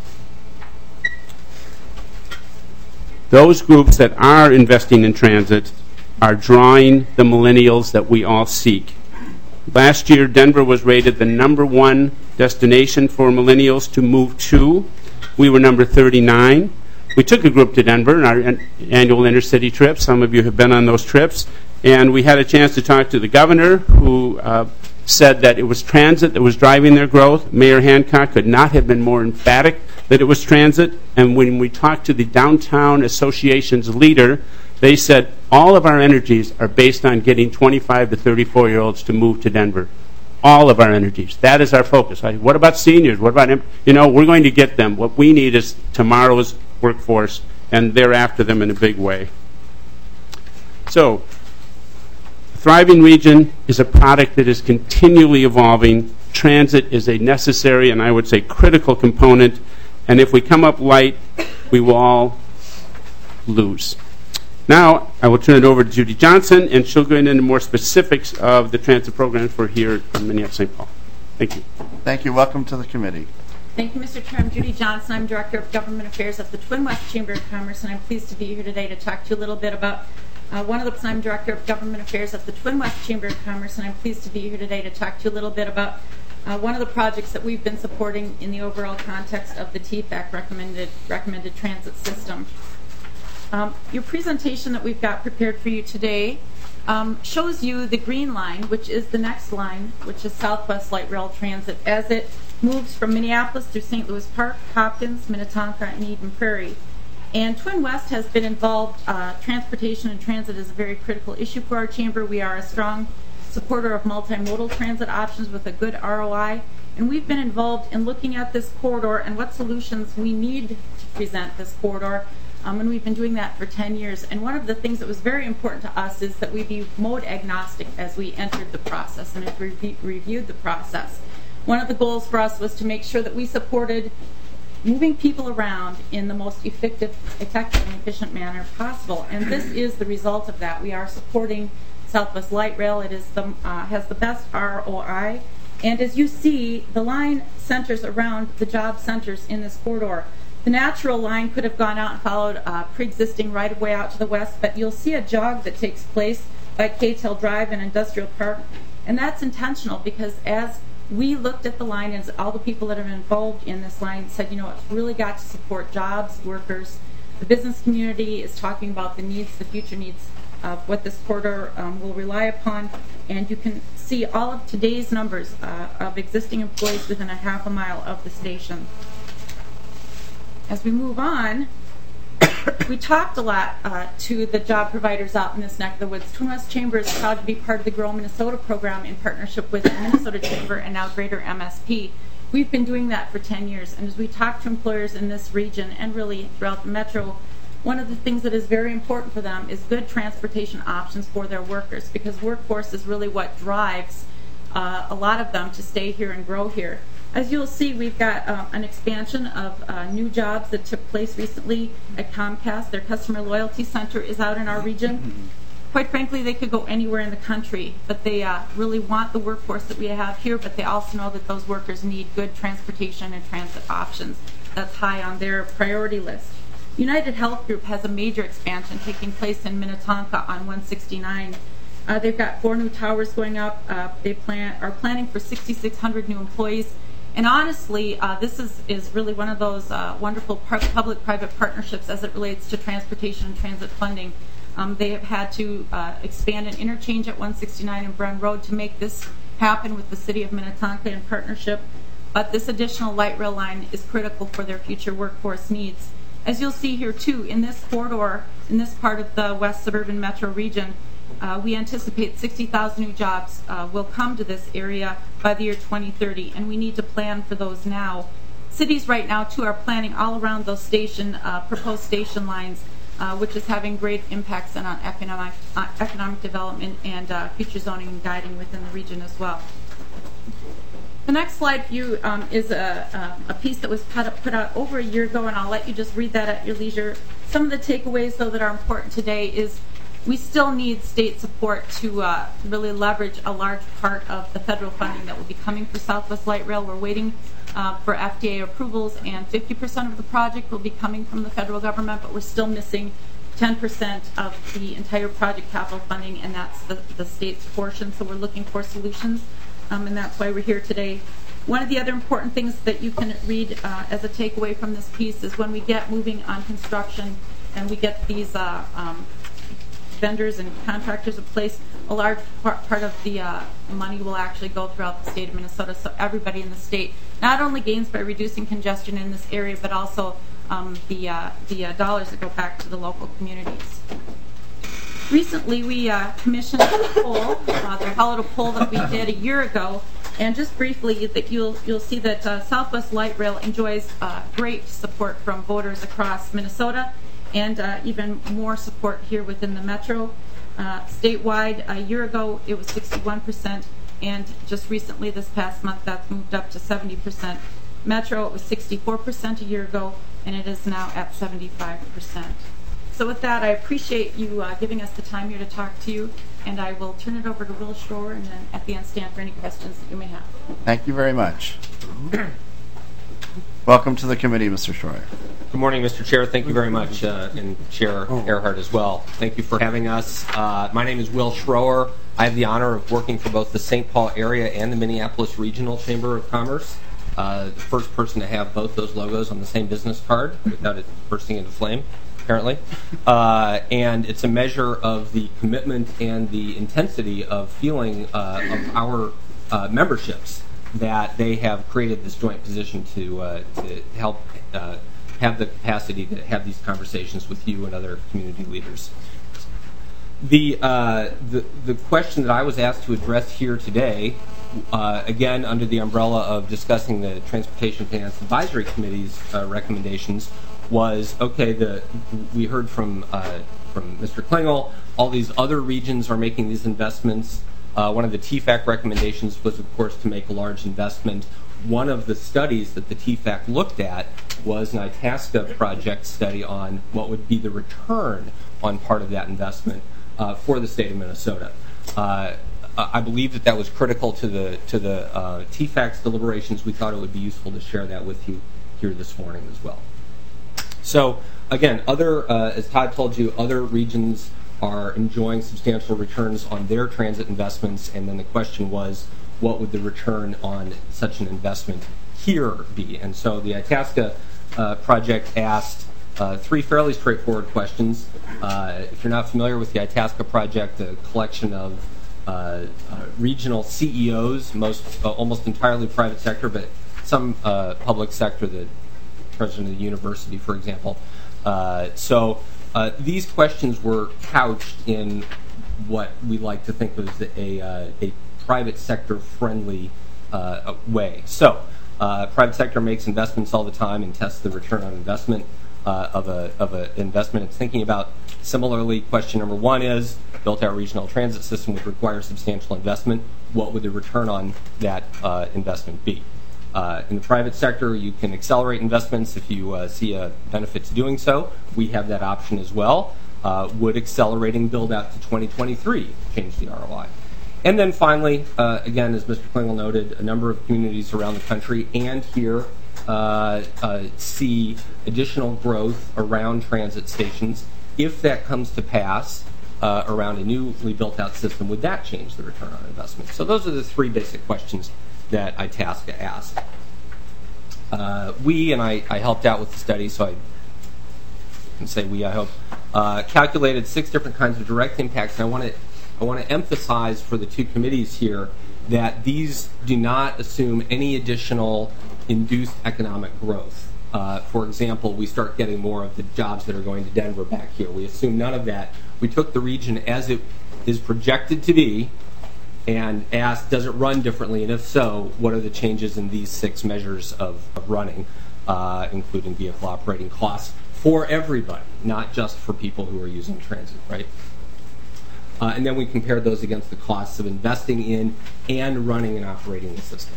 [SPEAKER 13] Those groups that are investing in transit are drawing the millennials that we all seek. Last year, Denver was rated the number one destination for millennials to move to. We were number thirty-nine. We took a group to Denver in our annual intercity trip. Some of you have been on those trips. And we had a chance to talk to the governor, who uh, said that it was transit that was driving their growth. Mayor Hancock could not have been more emphatic that it was transit. And when we talked to the Downtown Association's leader, they said all of our energies are based on getting twenty-five to thirty-four-year-olds to move to Denver. All of our energies. That is our focus. I, what about seniors? What about, you know, we're going to get them. What we need is tomorrow's workforce, and they're after them in a big way. So, Thriving Region is a product that is continually evolving. Transit is a necessary and I would say critical component. And if we come up light, we will all lose. Now, I will turn it over to Judy Johnson, and she'll go into more specifics of the transit programs for here in Minneapolis, Saint Paul. Thank you.
[SPEAKER 1] Thank you. Welcome to the committee.
[SPEAKER 14] Thank you, Mister Chair. I'm Judy Johnson. I'm Director of Government Affairs at the Twin West Chamber of Commerce, and I'm pleased to be here today to talk to you a little bit about uh, one of the. I'm Director of Government Affairs at the Twin West Chamber of Commerce, and I'm pleased to be here today to talk to you a little bit about uh, one of the projects that we've been supporting in the overall context of the T F A C recommended recommended transit system. Um, your presentation that we've got prepared for you today um, shows you the green line, which is the next line, which is Southwest Light Rail Transit, as it moves from Minneapolis through Saint Louis Park, Hopkins, Minnetonka, and Eden Prairie. And Twin West has been involved. Uh, transportation and transit is a very critical issue for our chamber. We are a strong supporter of multimodal transit options with a good R O I. And we've been involved in looking at this corridor and what solutions we need to present this corridor. Um, and we've been doing that for ten years. And one of the things that was very important to us is that we be mode agnostic as we entered the process and as we re reviewed the process. One of the goals for us was to make sure that we supported moving people around in the most effective, effective and efficient manner possible. And this is the result of that. We are supporting Southwest Light Rail. It is the, uh, has the best R O I. And as you see, the line centers around the job centers in this corridor. The natural line could have gone out and followed uh, pre-existing right-of-way out to the west, but you'll see a jog that takes place by K-Tail Drive and Industrial Park. And that's intentional because as we looked at the line and all the people that are involved in this line said, you know, it's really got to support jobs, workers. The business community is talking about the needs, the future needs of what this corridor um, will rely upon. And you can see all of today's numbers uh, of existing employees within a half a mile of the station. As we move on, we talked a lot uh, to the job providers out in this neck of the woods. Twin West Chamber is proud to be part of the Grow Minnesota program in partnership with the Minnesota Chamber and now Greater M S P. We've been doing that for ten years, and as we talk to employers in this region and really throughout the metro, one of the things that is very important for them is good transportation options for their workers, because workforce is really what drives uh, a lot of them to stay here and grow here. As you'll see, we've got uh, an expansion of uh, new jobs that took place recently at Comcast. Their customer loyalty center is out in our region. Quite frankly, they could go anywhere in the country, but they uh, really want the workforce that we have here, but they also know that those workers need good transportation and transit options. That's high on their priority list. United Health Group has a major expansion taking place in Minnetonka on one sixty-nine. Uh, they've got four new towers going up. Uh, they plan, are planning for sixty-six hundred new employees. And honestly, uh, this is, is really one of those uh, wonderful public-private partnerships as it relates to transportation and transit funding. Um, they have had to uh, expand an interchange at one sixty-nine and Bren Road to make this happen with the city of Minnetonka in partnership. But this additional light rail line is critical for their future workforce needs. As you'll see here too, in this corridor, in this part of the West Suburban Metro region, uh, we anticipate sixty thousand new jobs uh, will come to this area by the year twenty thirty, and we need to plan for those now. Cities right now too are planning all around those station, uh, proposed station lines, uh, which is having great impacts on economic, uh, economic development and uh, future zoning and guiding within the region as well. The next slide for you um, is a, a piece that was put, up, put out over a year ago, and I'll let you just read that at your leisure. Some of the takeaways, though, that are important today is we still need state support to uh, really leverage a large part of the federal funding that will be coming for Southwest Light Rail. We're waiting uh, for F D A approvals, and fifty percent of the project will be coming from the federal government, but we're still missing ten percent of the entire project capital funding, and that's the, the state's portion, so we're looking for solutions. Um, and that's why we're here today. One of the other important things that you can read uh, as a takeaway from this piece is when we get moving on construction and we get these uh, um, vendors and contractors in place, a large part, part of the uh, money will actually go throughout the state of Minnesota, so everybody in the state not only gains by reducing congestion in this area, but also um, the, uh, the uh, dollars that go back to the local communities. Recently, we uh, commissioned a poll. Uh, they followed a poll that we did a year ago, and just briefly, that you'll you'll see that uh, Southwest Light Rail enjoys uh, great support from voters across Minnesota, and uh, even more support here within the metro. Uh, statewide, a year ago, it was sixty-one percent, and just recently, this past month, that's moved up to seventy percent. Metro, it was sixty-four percent a year ago, and it is now at seventy-five percent. So with that, I appreciate you uh, giving us the time here to talk to you, and I will turn it over to Will Schroer, and then at the end stand for any questions that you may have.
[SPEAKER 1] Thank you very much. Welcome to the committee, Mister Schroer.
[SPEAKER 15] Good morning, Mister Chair. Thank you very much, uh, and Chair Earhart as well. Thank you for having us. Uh, my name is Will Schroer. I have the honor of working for both the Saint Paul area and the Minneapolis Regional Chamber of Commerce. Uh, the first person to have both those logos on the same business card without it bursting into flame, apparently. Uh, and it's a measure of the commitment and the intensity of feeling uh, of our uh, memberships that they have created this joint position to, uh, to help uh, have the capacity to have these conversations with you and other community leaders. The, uh, the, the question that I was asked to address here today, uh, again under the umbrella of discussing the Transportation Finance Advisory Committee's uh, recommendations, was, okay, the, we heard from, uh, from Mister Klingel, all these other regions are making these investments. Uh, one of the T FAC recommendations was, of course, to make a large investment. One of the studies that the T FAC looked at was an Itasca project study on what would be the return on part of that investment uh, for the state of Minnesota. Uh, I believe that that was critical to the to the uh, T FACS deliberations. We thought it would be useful to share that with you here this morning as well. So again, other uh, as Todd told you, other regions are enjoying substantial returns on their transit investments, and then the question was, what would the return on such an investment here be? And so the Itasca uh, project asked uh, three fairly straightforward questions. Uh, if you're not familiar with the Itasca project, a collection of uh, uh, regional C E Os, most uh, almost entirely private sector, but some uh, public sector, the president of the university, for example. Uh, so uh, these questions were couched in what we like to think was a, uh, a private sector friendly uh, way. So uh, private sector makes investments all the time and tests the return on investment uh, of a of an investment it's thinking about. Similarly, question number one is, built out regional transit system would require substantial investment. What would the return on that uh, investment be? Uh, in the private sector, you can accelerate investments if you uh, see a benefit to doing so. We have that option as well. Uh, would accelerating build out to twenty twenty-three change the R O I? And then finally, uh, again, as Mister Klingel noted, a number of communities around the country and here uh, uh, see additional growth around transit stations. If that comes to pass uh, around a newly built out system, would that change the return on investment? So those are the three basic questions that Itasca asked. Uh, we, and I, I helped out with the study, so I can say we, I hope, uh, calculated six different kinds of direct impacts. And I want to I want to emphasize for the two committees here that these do not assume any additional induced economic growth. Uh, for example, we start getting more of the jobs that are going to Denver back here. We assume none of that. We took the region as it is projected to be and asked, does it run differently? And if so, what are the changes in these six measures of, of running, uh, including vehicle operating costs for everybody, not just for people who are using transit, right? Uh, and then we compared those against the costs of investing in and running and operating the system.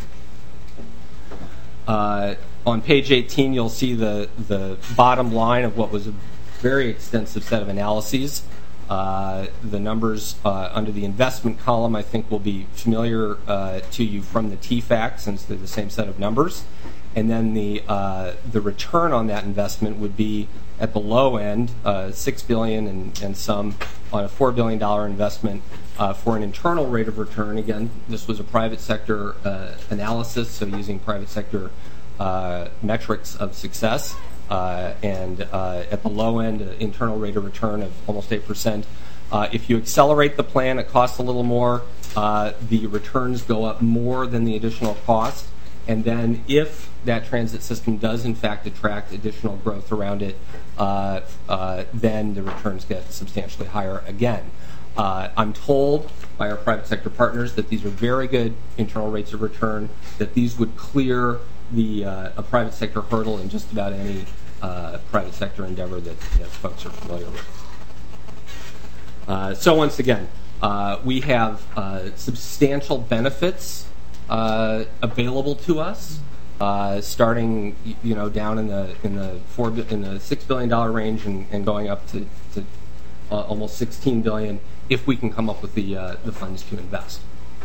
[SPEAKER 15] Uh, on page eighteen, you'll see the, the bottom line of what was a very extensive set of analyses. Uh, the numbers uh, under the investment column, I think, will be familiar uh, to you from the T FACS, since they're the same set of numbers. And then the uh, the return on that investment would be at the low end, uh, six billion dollars and, and some on a four billion dollars investment uh, for an internal rate of return. Again, this was a private sector uh, analysis, so using private sector uh, metrics of success. Uh, and uh, at the low end, uh, internal rate of return of almost eight percent. Uh, if you accelerate the plan, it costs a little more. Uh, the returns go up more than the additional cost. And then if that transit system does, in fact, attract additional growth around it, uh, uh, then the returns get substantially higher again. Uh, I'm told by our private sector partners that these are very good internal rates of return, that these would clear the uh, a private sector hurdle in just about any uh, private sector endeavor that, that folks are familiar with. Uh, so once again, uh, we have uh, substantial benefits uh, available to us, uh, starting you know down in the in the four in the six billion dollar range and, and going up to, to uh, almost sixteen billion if we can come up with the uh, the funds to invest.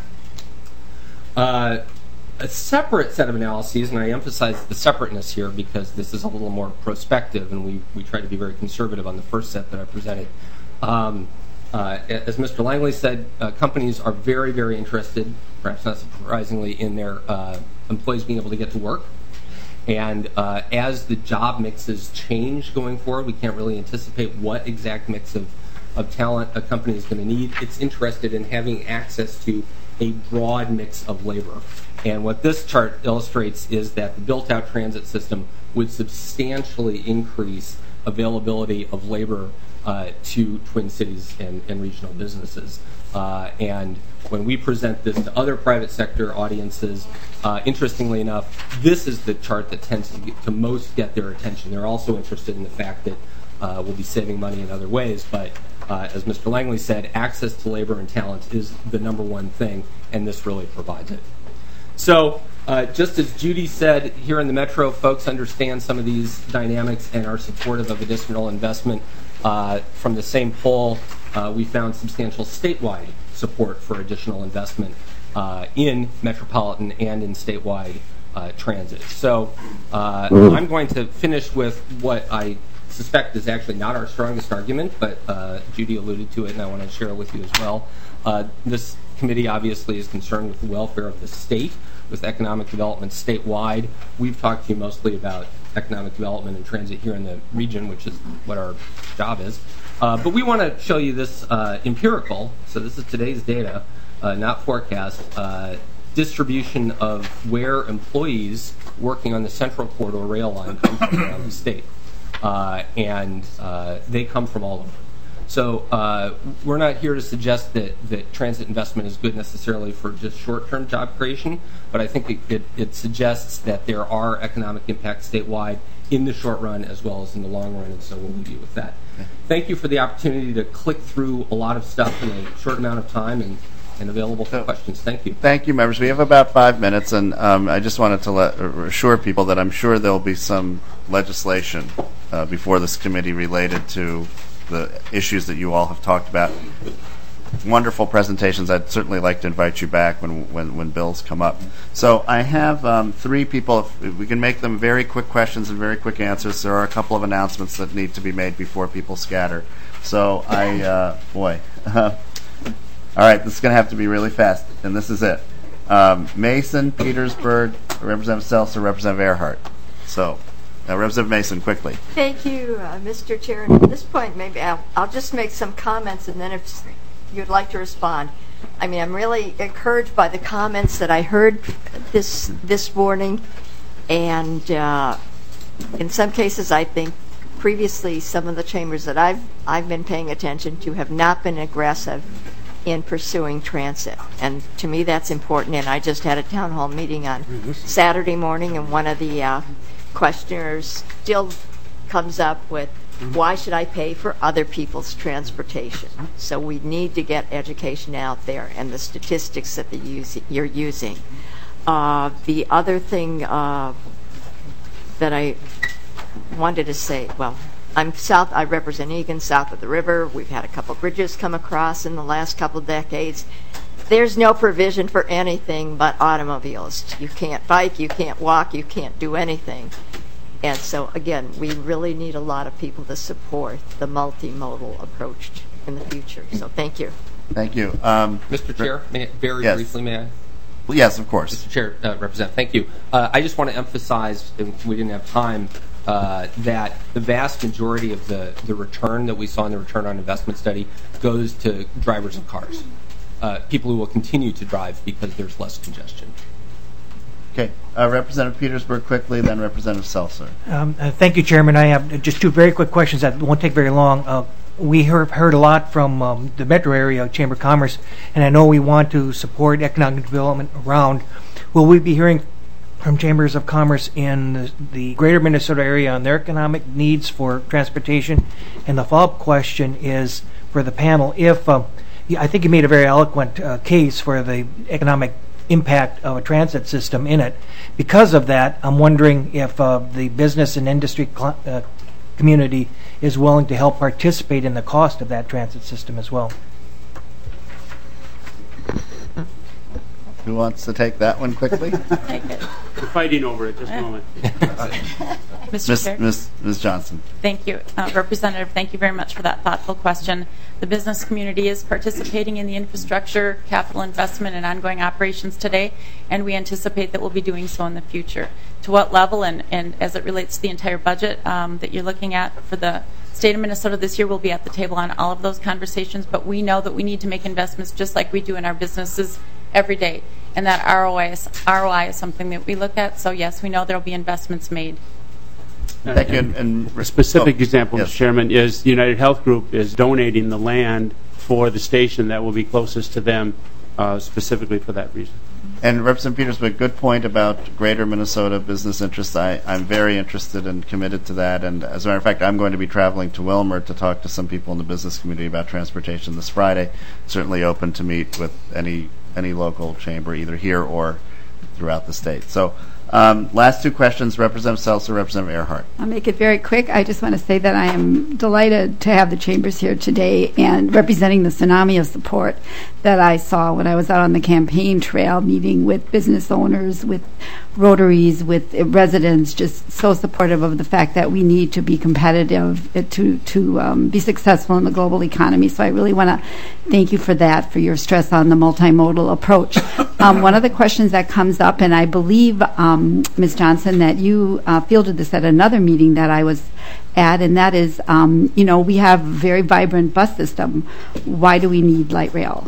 [SPEAKER 15] Uh, A separate set of analyses, and I emphasize the separateness here because this is a little more prospective, and we, we try to be very conservative on the first set that I presented. Um, uh, as Mister Langley said, uh, companies are very, very interested, perhaps not surprisingly, in their uh, employees being able to get to work. And uh, as the job mixes change going forward, we can't really anticipate what exact mix of, of talent a company is going to need. It's interested in having access to a broad mix of labor. And what this chart illustrates is that the built-out transit system would substantially increase availability of labor uh, to Twin Cities and, and regional businesses. Uh, and when we present this to other private sector audiences, uh, interestingly enough, this is the chart that tends to, get, to most get their attention. They're also interested in the fact that uh, we'll be saving money in other ways, but uh, as Mister Langley said, access to labor and talent is the number one thing, and this really provides it. So, uh, just as Judy said, here in the Metro, folks understand some of these dynamics and are supportive of additional investment. Uh, from the same poll, uh, we found substantial statewide support for additional investment uh, in metropolitan and in statewide uh, transit. So uh, I'm going to finish with what I suspect is actually not our strongest argument, but uh, Judy alluded to it, and I want to share it with you as well. Uh, this committee obviously is concerned with the welfare of the state, with economic development statewide. We've talked to you mostly about economic development and transit here in the region, which is what our job is. Uh, but we want to show you this uh, empirical, so this is today's data, uh, not forecast, uh, distribution of where employees working on the Central Corridor rail line come from around the state. Uh, and uh, they come from all over. So uh, we're not here to suggest that, that transit investment is good necessarily for just short-term job creation, but I think it, it, it suggests that there are economic impacts statewide in the short run as well as in the long run, and so we'll leave you with that. Thank you for the opportunity to click through a lot of stuff in a short amount of time and, and available for questions. Thank you.
[SPEAKER 1] Thank you, members. We have about five minutes, and um, I just wanted to let, assure people that I'm sure there will be some legislation uh, before this committee related to the issues that you all have talked about. Wonderful presentations. I'd certainly like to invite you back when when, when bills come up. So I have um, three people. If we can make them very quick questions and very quick answers. There are a couple of announcements that need to be made before people scatter. So I, uh, boy. all right, this is going to have to be really fast, and this is it. Um, Mason, Petersburg, Representative Seltzer, Representative Earhart. So, uh, Representative Mason, quickly.
[SPEAKER 16] Thank you, uh, Mister Chair. And at this point, maybe I'll, I'll just make some comments, and then if you'd like to respond. I mean, I'm really encouraged by the comments that I heard this this morning, and uh, in some cases, I think previously some of the chambers that I've I've been paying attention to have not been aggressive in pursuing transit, and to me that's important. And I just had a town hall meeting on Saturday morning, and one of the uh, questioners still comes up with, why should I pay for other people's transportation? So we need to get education out there and the statistics that the use, you're using. Uh, the other thing uh, that I wanted to say, well, I'm south. I represent Egan, south of the river. We've had a couple bridges come across in the last couple of decades. There's no provision for anything but automobiles. You can't bike, you can't walk, you can't do anything. And so, again, we really need a lot of people to support the multimodal approach in the future. So thank you.
[SPEAKER 1] Thank you. Um,
[SPEAKER 15] Mister Chair, may I, very
[SPEAKER 1] yes.
[SPEAKER 15] briefly, may I?
[SPEAKER 1] Well, yes, of course.
[SPEAKER 15] Mister Chair, uh, Representative, thank you. Uh, I just want to emphasize, if we didn't have time, uh, that the vast majority of the, the return that we saw in the return on investment study goes to drivers of cars, uh, people who will continue to drive because there's less congestion.
[SPEAKER 1] Okay. Uh, Representative Petersburg quickly, then Representative Seltzer.
[SPEAKER 3] Um, uh, thank you, Chairman. I have just two very quick questions that won't take very long. Uh, we heard, heard a lot from um, the metro area Chamber of Commerce, and I know we want to support economic development around. Will we be hearing from Chambers of Commerce in the, the greater Minnesota area on their economic needs for transportation? And the follow-up question is for the panel, if uh, I think you made a very eloquent uh, case for the economic impact of a transit system in it. Because of that, I'm wondering if uh, the business and industry cl- uh, community is willing to help participate in the cost of that transit system as well.
[SPEAKER 1] Who wants to take that one quickly?
[SPEAKER 14] Take it.
[SPEAKER 13] We're fighting over it. Just a moment.
[SPEAKER 14] Mister Chair.
[SPEAKER 1] Miz Miz Johnson.
[SPEAKER 14] Thank you. Uh, Representative, thank you very much for that thoughtful question. The business community is participating in the infrastructure, capital investment, and ongoing operations today, and we anticipate that we'll be doing so in the future. To what level, and, and as it relates to the entire budget um, that you're looking at for the state of Minnesota this year, we'll be at the table on all of those conversations, but we know that we need to make investments just like we do in our businesses every day, and that R O I is, R O I is something that we look at. So yes, we know there will be investments made.
[SPEAKER 1] Thank you. And, and
[SPEAKER 13] a specific
[SPEAKER 1] oh,
[SPEAKER 13] example,
[SPEAKER 1] yes.
[SPEAKER 13] Mister Chairman, is United Health Group is donating the land for the station that will be closest to them, uh, specifically for that reason.
[SPEAKER 1] And Representative Petersburg, good point about greater Minnesota business interests. I, I'm very interested and committed to that. And as a matter of fact, I'm going to be traveling to Wilmer to talk to some people in the business community about transportation this Friday. Certainly open to meet with any any local chamber, either here or throughout the state. So Um, last two questions, Representative Seltzer, Representative Earhart.
[SPEAKER 17] I'll make it very quick. I just want to say that I am delighted to have the chambers here today and representing the tsunami of support that I saw when I was out on the campaign trail meeting with business owners, with Rotaries, with residents, just so supportive of the fact that we need to be competitive to, to um, be successful in the global economy. So I really want to thank you for that, for your stress on the multimodal approach. Um, one of the questions that comes up, and I believe, um, Miz Johnson, that you uh, fielded this at another meeting that I was at, and that is, um, you know, we have a very vibrant bus system. Why do we need light rail?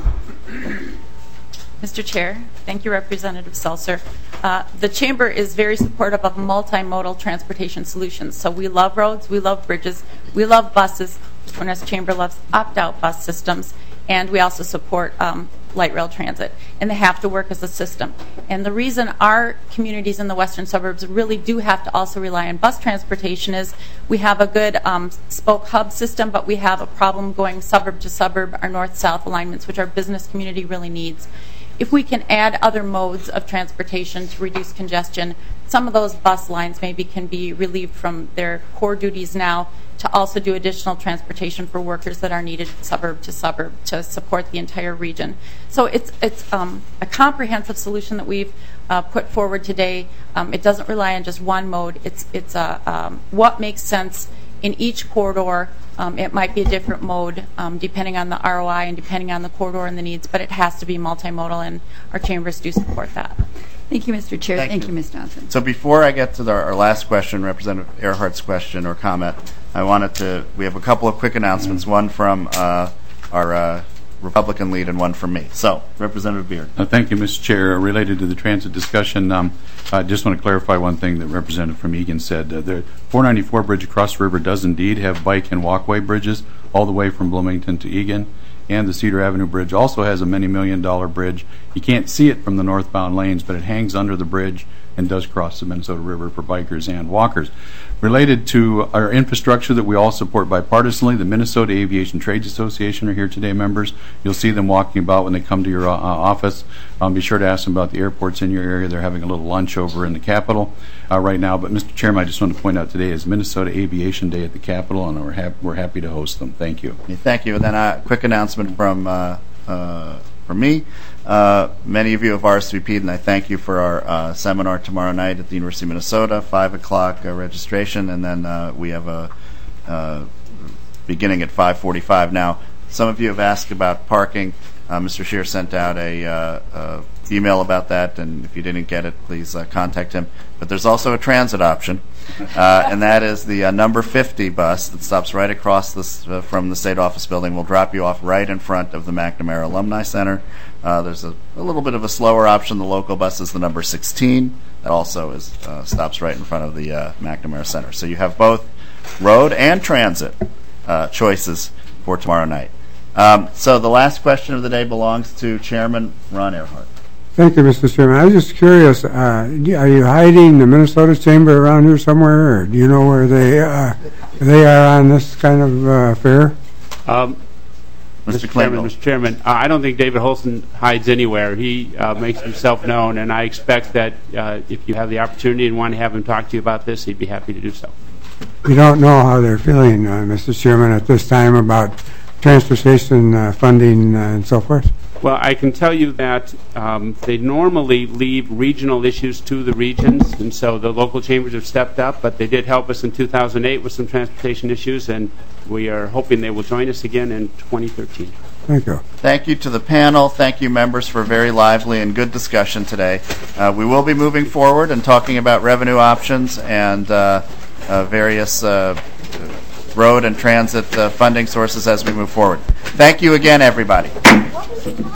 [SPEAKER 14] Mister Chair, thank you, Representative Seltzer. Uh, the Chamber is very supportive of multimodal transportation solutions. So we love roads, we love bridges, we love buses. The Twin West Chamber loves opt-out bus systems, and we also support um, light rail transit. And they have to work as a system. And the reason our communities in the western suburbs really do have to also rely on bus transportation is we have a good um, spoke hub system, but we have a problem going suburb to suburb, our north-south alignments, which our business community really needs. If we can add other modes of transportation to reduce congestion, some of those bus lines maybe can be relieved from their core duties now to also do additional transportation for workers that are needed suburb to suburb to support the entire region. So it's it's um, a comprehensive solution that we've uh, put forward today. Um, it doesn't rely on just one mode. It's it's a um, what makes sense in each corridor. Um, it might be a different mode um, depending on the R O I and depending on the corridor and the needs, but it has to be multimodal, and our chambers do support that.
[SPEAKER 17] Thank you, Mister Chair.
[SPEAKER 1] Thank
[SPEAKER 17] Thank,
[SPEAKER 1] you.
[SPEAKER 17] you, Miz Johnson.
[SPEAKER 1] So before I get to the, our last question, Representative Earhart's question or comment, I wanted to, we have a couple of quick announcements, one from uh, our uh, Republican lead and one from me. So, Representative Beard.
[SPEAKER 8] Uh, thank you, Mister Chair. Uh, related to the transit discussion, um, I just want to clarify one thing that Representative from Egan said. Uh, the four ninety-four bridge across the river does indeed have bike and walkway bridges all the way from Bloomington to Egan. And the Cedar Avenue Bridge also has a many million dollar bridge. You can't see it from the northbound lanes, but it hangs under the bridge and does cross the Minnesota River for bikers and walkers. Related to our infrastructure that we all support bipartisanly, the Minnesota Aviation Trades Association are here today, members. You'll see them walking about when they come to your uh, office. Um, be sure to ask them about the airports in your area. They're having a little lunch over in the Capitol uh, right now. But, Mister Chairman, I just want to point out today is Minnesota Aviation Day at the Capitol, and we're, hap- we're happy to host them. Thank you.
[SPEAKER 1] Thank you. And then a quick announcement from uh, uh, from me. Uh, many of you have R S V P'd, and I thank you for our uh, seminar tomorrow night at the University of Minnesota, five o'clock uh, registration, and then uh, we have a uh, beginning at five forty-five. Now, some of you have asked about parking. Uh, Mister Scheer sent out a uh, uh, email about that, and if you didn't get it, please uh, contact him. But there's also a transit option, uh, and that is the uh, number fifty bus that stops right across this, uh, from the State Office Building. Will drop you off right in front of the McNamara Alumni Center. Uh, there's a, a little bit of a slower option. The local bus is the number sixteen. That also is uh, stops right in front of the uh, McNamara Center. So you have both road and transit uh, choices for tomorrow night. Um, so the last question of the day belongs to Chairman Ron Earhart.
[SPEAKER 10] Thank you, Mister Chairman. I was just curious, uh, are you hiding the Minnesota Chamber around here somewhere, or do you know where they, uh, they are on this kind of uh, affair?
[SPEAKER 13] Um, Mister Chairman, Mister Chairman, uh, I don't think David Holston hides anywhere. He uh, makes himself known, and I expect that uh, if you have the opportunity and want to have him talk to you about this, he'd be happy to do so.
[SPEAKER 10] We don't know how they're feeling, uh, Mister Chairman, at this time about transportation uh, funding uh, and so forth?
[SPEAKER 13] Well, I can tell you that um, they normally leave regional issues to the regions, and so the local chambers have stepped up, but they did help us in two thousand eight with some transportation issues, and we are hoping they will join us again in twenty thirteen.
[SPEAKER 10] Thank you.
[SPEAKER 1] Thank you to the panel. Thank you, members, for a very lively and good discussion today. Uh, we will be moving forward and talking about revenue options and uh, uh, various uh, road and transit uh, funding sources as we move forward. Thank you again, everybody.